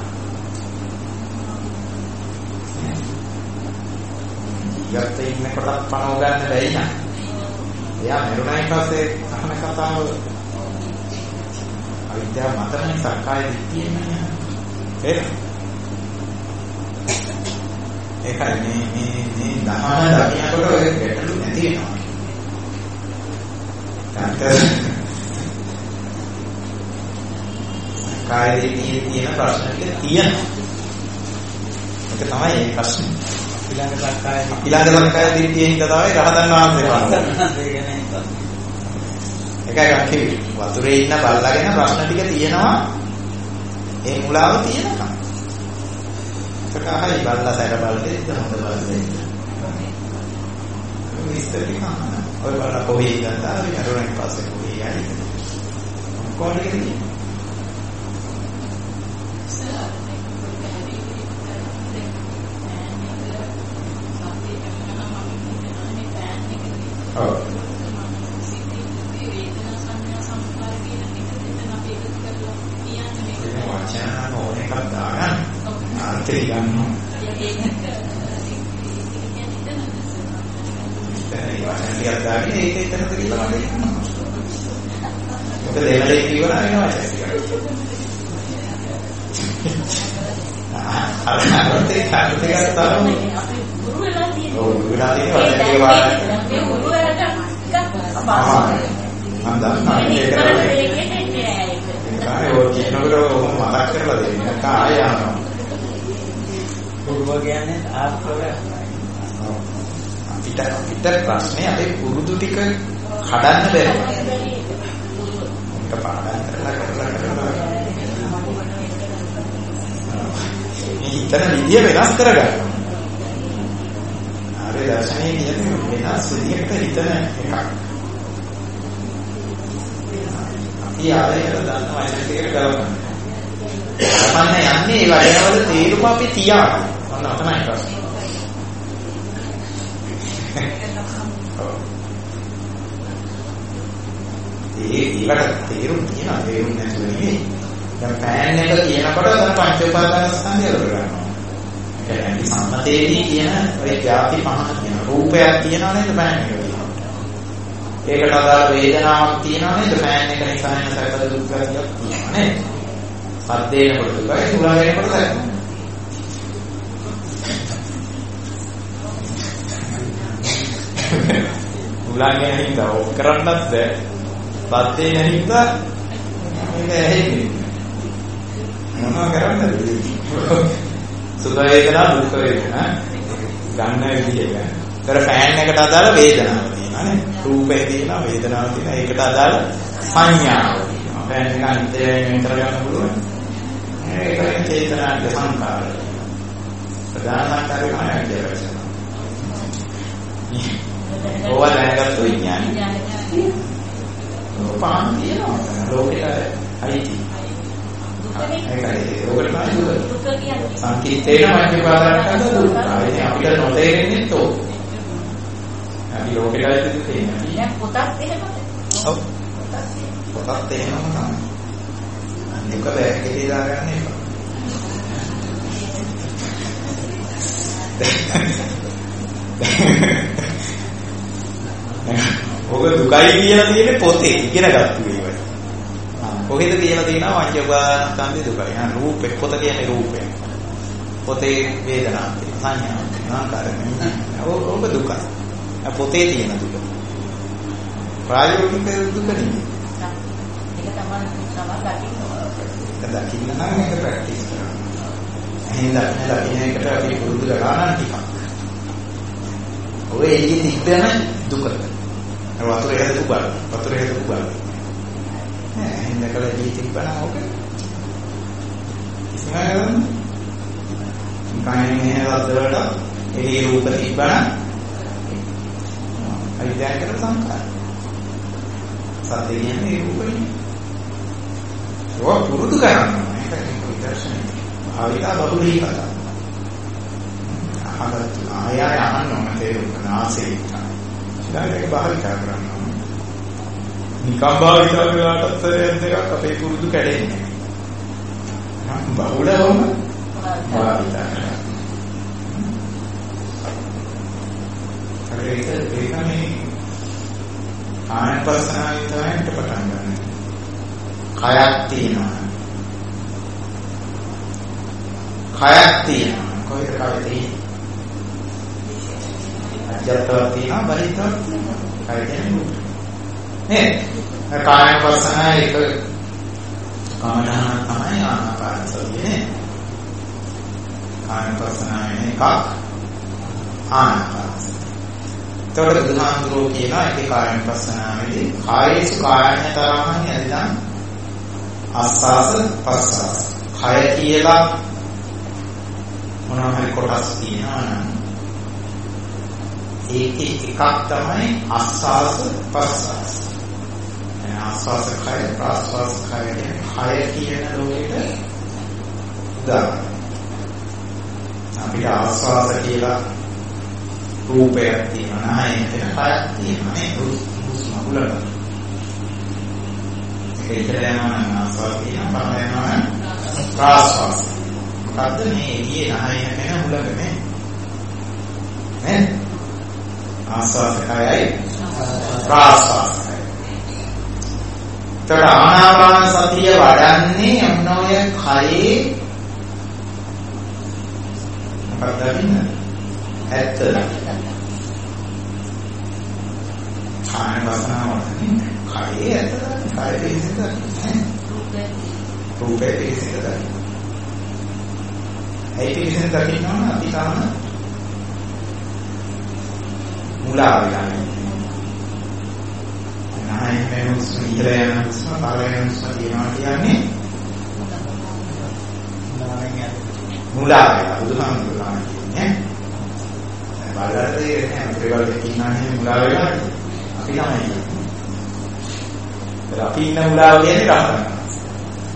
යත්තේ ඉන්න කොටත් පනව ගන්න බැයි නම් එයා මරුණයින් පස්සේ අහන කතාව අවිද්‍යාව මතනේ සක්කාය දිට්ඨිය නේ. ඒක ඒකයි මේ මේ මේ දහම දකින්නකොට ඔය ගැටලු නැති වෙනවා. කායදී තියෙන ප්‍රශ්න ටික තියෙනවා. ඒක තමයි ඒ ප්‍රශ්නේ. ඊළඟ ලක්කාය ඊළඟ ලක්කාය දිට්ඨියේ හිත තමයි රහතන් වහන්සේ වහන්සේ. ඒකයි අකිවි. වතුරේ ඉන්න බල්ලාගෙන ප්‍රශ්න ටික තියෙනවා. ඒ මුලාව තියෙනවා. ඒකයි බල්ලා සැර බලන්නේ හොඳ බලන්නේ. විස්තර ටික අහන්න. ඔය බල්ලා කොහේ ඉඳන්ද ආවේ? අරගෙන පස්සේ කොහේ යන්නේ? කොහොමද කියන්නේ? Oh. Wacana oleh katakan, arti kan. Dari wacana lihat tadi itu itu tadi lama lagi. Kita dengar lagi gimana ini wacana. Ah, apa arti arti kata tahu? Oh, berarti ini wacana dia apa? Anda nanti kalau kalau kita kalau masak kerja deh, kita ayam. Purba කියන්නේ ආත්මවල. අපිට අපිට ප්‍රශ්නේ අපේ පුරුදු ටික කඩන්න බැහැ. ඒක පාඩම් කරලා කරලා කරලා. මේ හිතන විදිය වෙනස් කරගන්න. අර දර්ශනයේ කියන්නේ වෙනස් විදියකට හිතන එකක්. අපි ආයෙත් දන්නවා ඒක ටිකට ගලපන්න. සම්මන්න යන්නේ ඒ වඩනවල තේරුම අපි තියාගන්න. ඔන්න තමයි ප්‍රශ්නේ. ඒ ඊළඟ තේරුම් තියනවා තේරුම් නැතුව නෙමෙයි. දැන් පෑන් එක කියනකොට දැන් පංච උපාදාන ස්කන්ධය වල ගන්නවා. ඒ කියන්නේ සම්මතේදී කියන ඔය ඥාති පහන කියන රූපයක් තියෙනවා නේද පෑන් එක කියනවා. ඒකට අදාළ වේදනාවක් තියෙනවා නේද පෑන් එක නිසා එන සැප දුක් ගතියක් තියෙනවා නේද? සද්දේනකොට දුකයි සුරාවේනකොට සැප. උලංගන හින්දා ඔක් කරන්නත් බැහැ. සද්දේ නැහින්දා මේක ඇහෙන්නේ. මොනවා කරන්නද? සුඛ වේදනා දුක් වේදනා ගන්න විදිහ. ඒතර ෆෑන් එකට අදාළ වේදනාව තියෙනවා නේ. රූපේ තියෙනවා වේදනාව තියෙනවා. ඒකට අදාළ සංඥාව තියෙනවා. ෆෑන් එක අන්තයෙන් වෙන් කරගන්න පුළුවන්. ඒකෙන් චේතනාගේ සංකාරය. ප්‍රධාන සංකාරය තමයි කියලා. ඕවා දැනගත්තු විඥානය. පාන් කියනවා. ලෝකෙට අයිති. ඒකයි. ඔකට තමයි දුක කියන්නේ. සංකීර්තේන මධ්‍යපාදයන්ට දුක. ඒ අපිට නොතේරෙන්නේ තෝ. අපි ලෝකෙට අයිති දුක කියන්නේ. දැන් පොතක් එහෙමද? ඔව්. පොතක් එහෙමම තමයි. දුක වැක්කේ දාගන්න එපා. ඔබ දුකයි කියලා තියෙන පොතේ ඉගෙන ගත්තු ඒවා. කොහෙද කියලා තියෙනවා පංචඋපාදානස්කන්ධය දුකයි. හා රූපේ පොත කියන්නේ රූපේ. පොතේ වේදනාව තියෙනවා සංඥාව තියෙනවා කාරණේ. ඔබ දුකයි. පොතේ තියෙන දුක. ප්‍රායෝගික දුක නෙමෙයි. ඒක තමයි තමයි දකින්න. දකින්න නම් ඒක ප්‍රැක්ටිස් කරන්න. එහෙනම් දකින්න එකට අපි පුරුදු කරලා නම් ටිකක්. ඔය එළියෙන් ඉන්න දුක. වතුර හේතු බල. වතුර හේතු බල. නෑ හින්දා කල ජීවිතේ බලන ඕක. ඉස්සරහම කයින් එන වතුරට එළිය රූප තිබ්බනම් අවිද්‍යාව කරන සංකාර. සත්‍ය කියන්නේ රූපනේ. ඒක පුරුදු කරනවා. ඒක විදර්ශනය. ආවිලා බහුලී කතා. අහකට ආය ආය අහන්න ඕන තේරුම් ගන්න ආසෙයි. ඒක භාවිතා කරනවා. නිකම් භාවිතා කරලාට දෙයක් අපේ පුරුදු කැඩෙන්නේ. නම් බහුලවම භාවිතා කරනවා. ඒක ඒකනේ ආයපස්සනාවේ තමයි පටන් ගන්න. කයක් තියෙනවා. කයක් තියෙනවා. කොහෙද කය තියෙන්නේ? අජත්තවත් තියෙනවා බහිද්ධවත් තියෙනවා. කය කියන්නේ රූප. නේද? කායනුපස්සනා එක කමඨහන තමයි ආනාපාන සතිය. කායනුපස්සනා වෙන එකක් ආනාපාන. ඒතකොට බුදුහාමුදුරුවෝ කියනවා ඒකේ කායනුපස්සනාවේදී කායේසු කායඤ්ඤතරං යදිදං ආස්වාස ප්‍රස්වාස. කය කියලා මොනවා හරි කොටස් තියෙනවා නම් ඒකේ එකක් තමයි ආස්වාස ප්‍රස්වාස. ආස්වාස කය ප්‍රස්වාස කය කය කියන ලෝකෙට උදාහරණ. අපිට ආස්වාස කියලා රූපයක් තියෙනවා නේද? ඒක කයක් තියෙනවා නේ. හුස්ම උලන. ඒක යනවා නම් ආස්වාස කියනවා පහ යනවා නම් ප්‍රස්වාස. මොකද්ද මේ එළියේ නහය වෙන උලකනේ? නේ? ආස්වාස කයයි ප්‍රස්වාස. තර ආනාපාන සතිය වඩන්නේ ඔන්න ඔය කයේ මොකක්ද වෙන්නේ? ඇත්ත. කාය වසනාව වඩන්නේ කයේ ඇත්ත. කයේ පිළිසිත රූපේ රූපේ පිළිසිත. ඒ පිළිසිත දකින්නම අපි තාම මුලා වෙලා නහය වෙන හුස්ම ඉහළ යන හුස්ම පහළ යන හුස්ම කියනවා කියන්නේ මුලා වෙලා බුදුහාමුදුරුවෝ කියන්නේ බලද්දී තේරෙන්නේ අපේ වල කියනන්නේ මුලා වෙලා අපි තමයි කියන්නේ. අපි ඉන්න මුලාව කියන්නේ රහතන් වහන්සේ.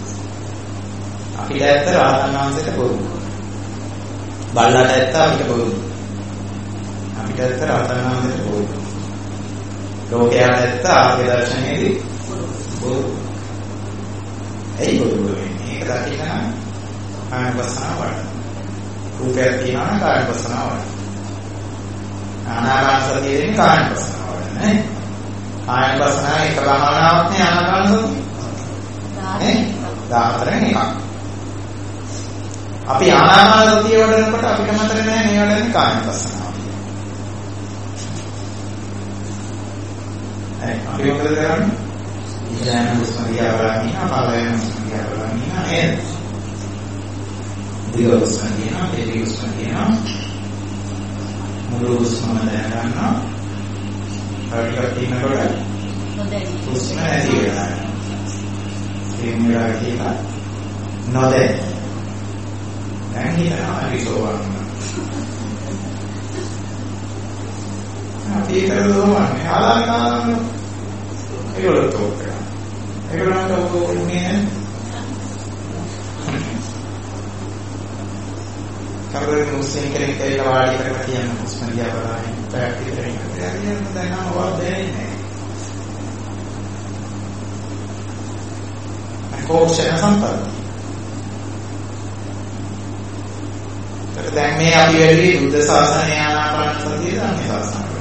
අපිට ඇත්ත රහතන් වහන්සේට බොරු. බල්ලට ඇත්ත අපිට බොරු. අපිට ඇත්ත රහතන් වහන්සේට බොරු. ලෝකයට ඇත්ත ආර්ය දර්ශනයේදී බොරු. ඇයි බොරු වෙන්නේ? ඒක දකින්න කායවසනාව වඩ. රූපයක් තියෙනවා කායවසනාව වඩ. ආනාපාන සතිය දෙන්නේ කායවසනාව වඩ නේ. කායවසනාව එක භාවනාවක් නේ ආනාපාන සතිය. නේ? දාහතරෙන් එකක්. අපි ආනාපාන සතිය වඩනකොට අපිට මතක නැහැ මේ වඩන්නේ කායවසනාව. අපි මොකද කරන්නේ? ඉස්සරහම හුස්ම දිහා බලන්න ඉන්නවා, පළවෙනි හුස්ම දිහා බලන්න ඉන්නවා නේද? දිග හුස්ම දිහා, කෙටි හුස්ම දිහා මුළු හුස්ම දැනගන්නවා. හරියට තියෙනකොට හුස්ම නැති වෙනවා. ඒ මෙලා කියලා නොදැන. දැන් හිතනවා විසෝවන්න. අපි කරදෝවන්නේ ආලාකාරන ඒගොල්ලෝ තෝක. ඒගොල්ලන්ට ඕනේ කරදර මුස්ලිම් කෙනෙක් කියලා වාඩි කරලා කියන හුස්ම දිහා බලන්නේ පැයක් විතර ඉඳලා දැන් දැන් නම් වාද දෙන්නේ නැහැ. කෝෂණ සම්පන්න. දැන් මේ අපි වැඩි බුද්ධ ශාසනය ආනාපාන සතිය ධම්ම ශාසනය.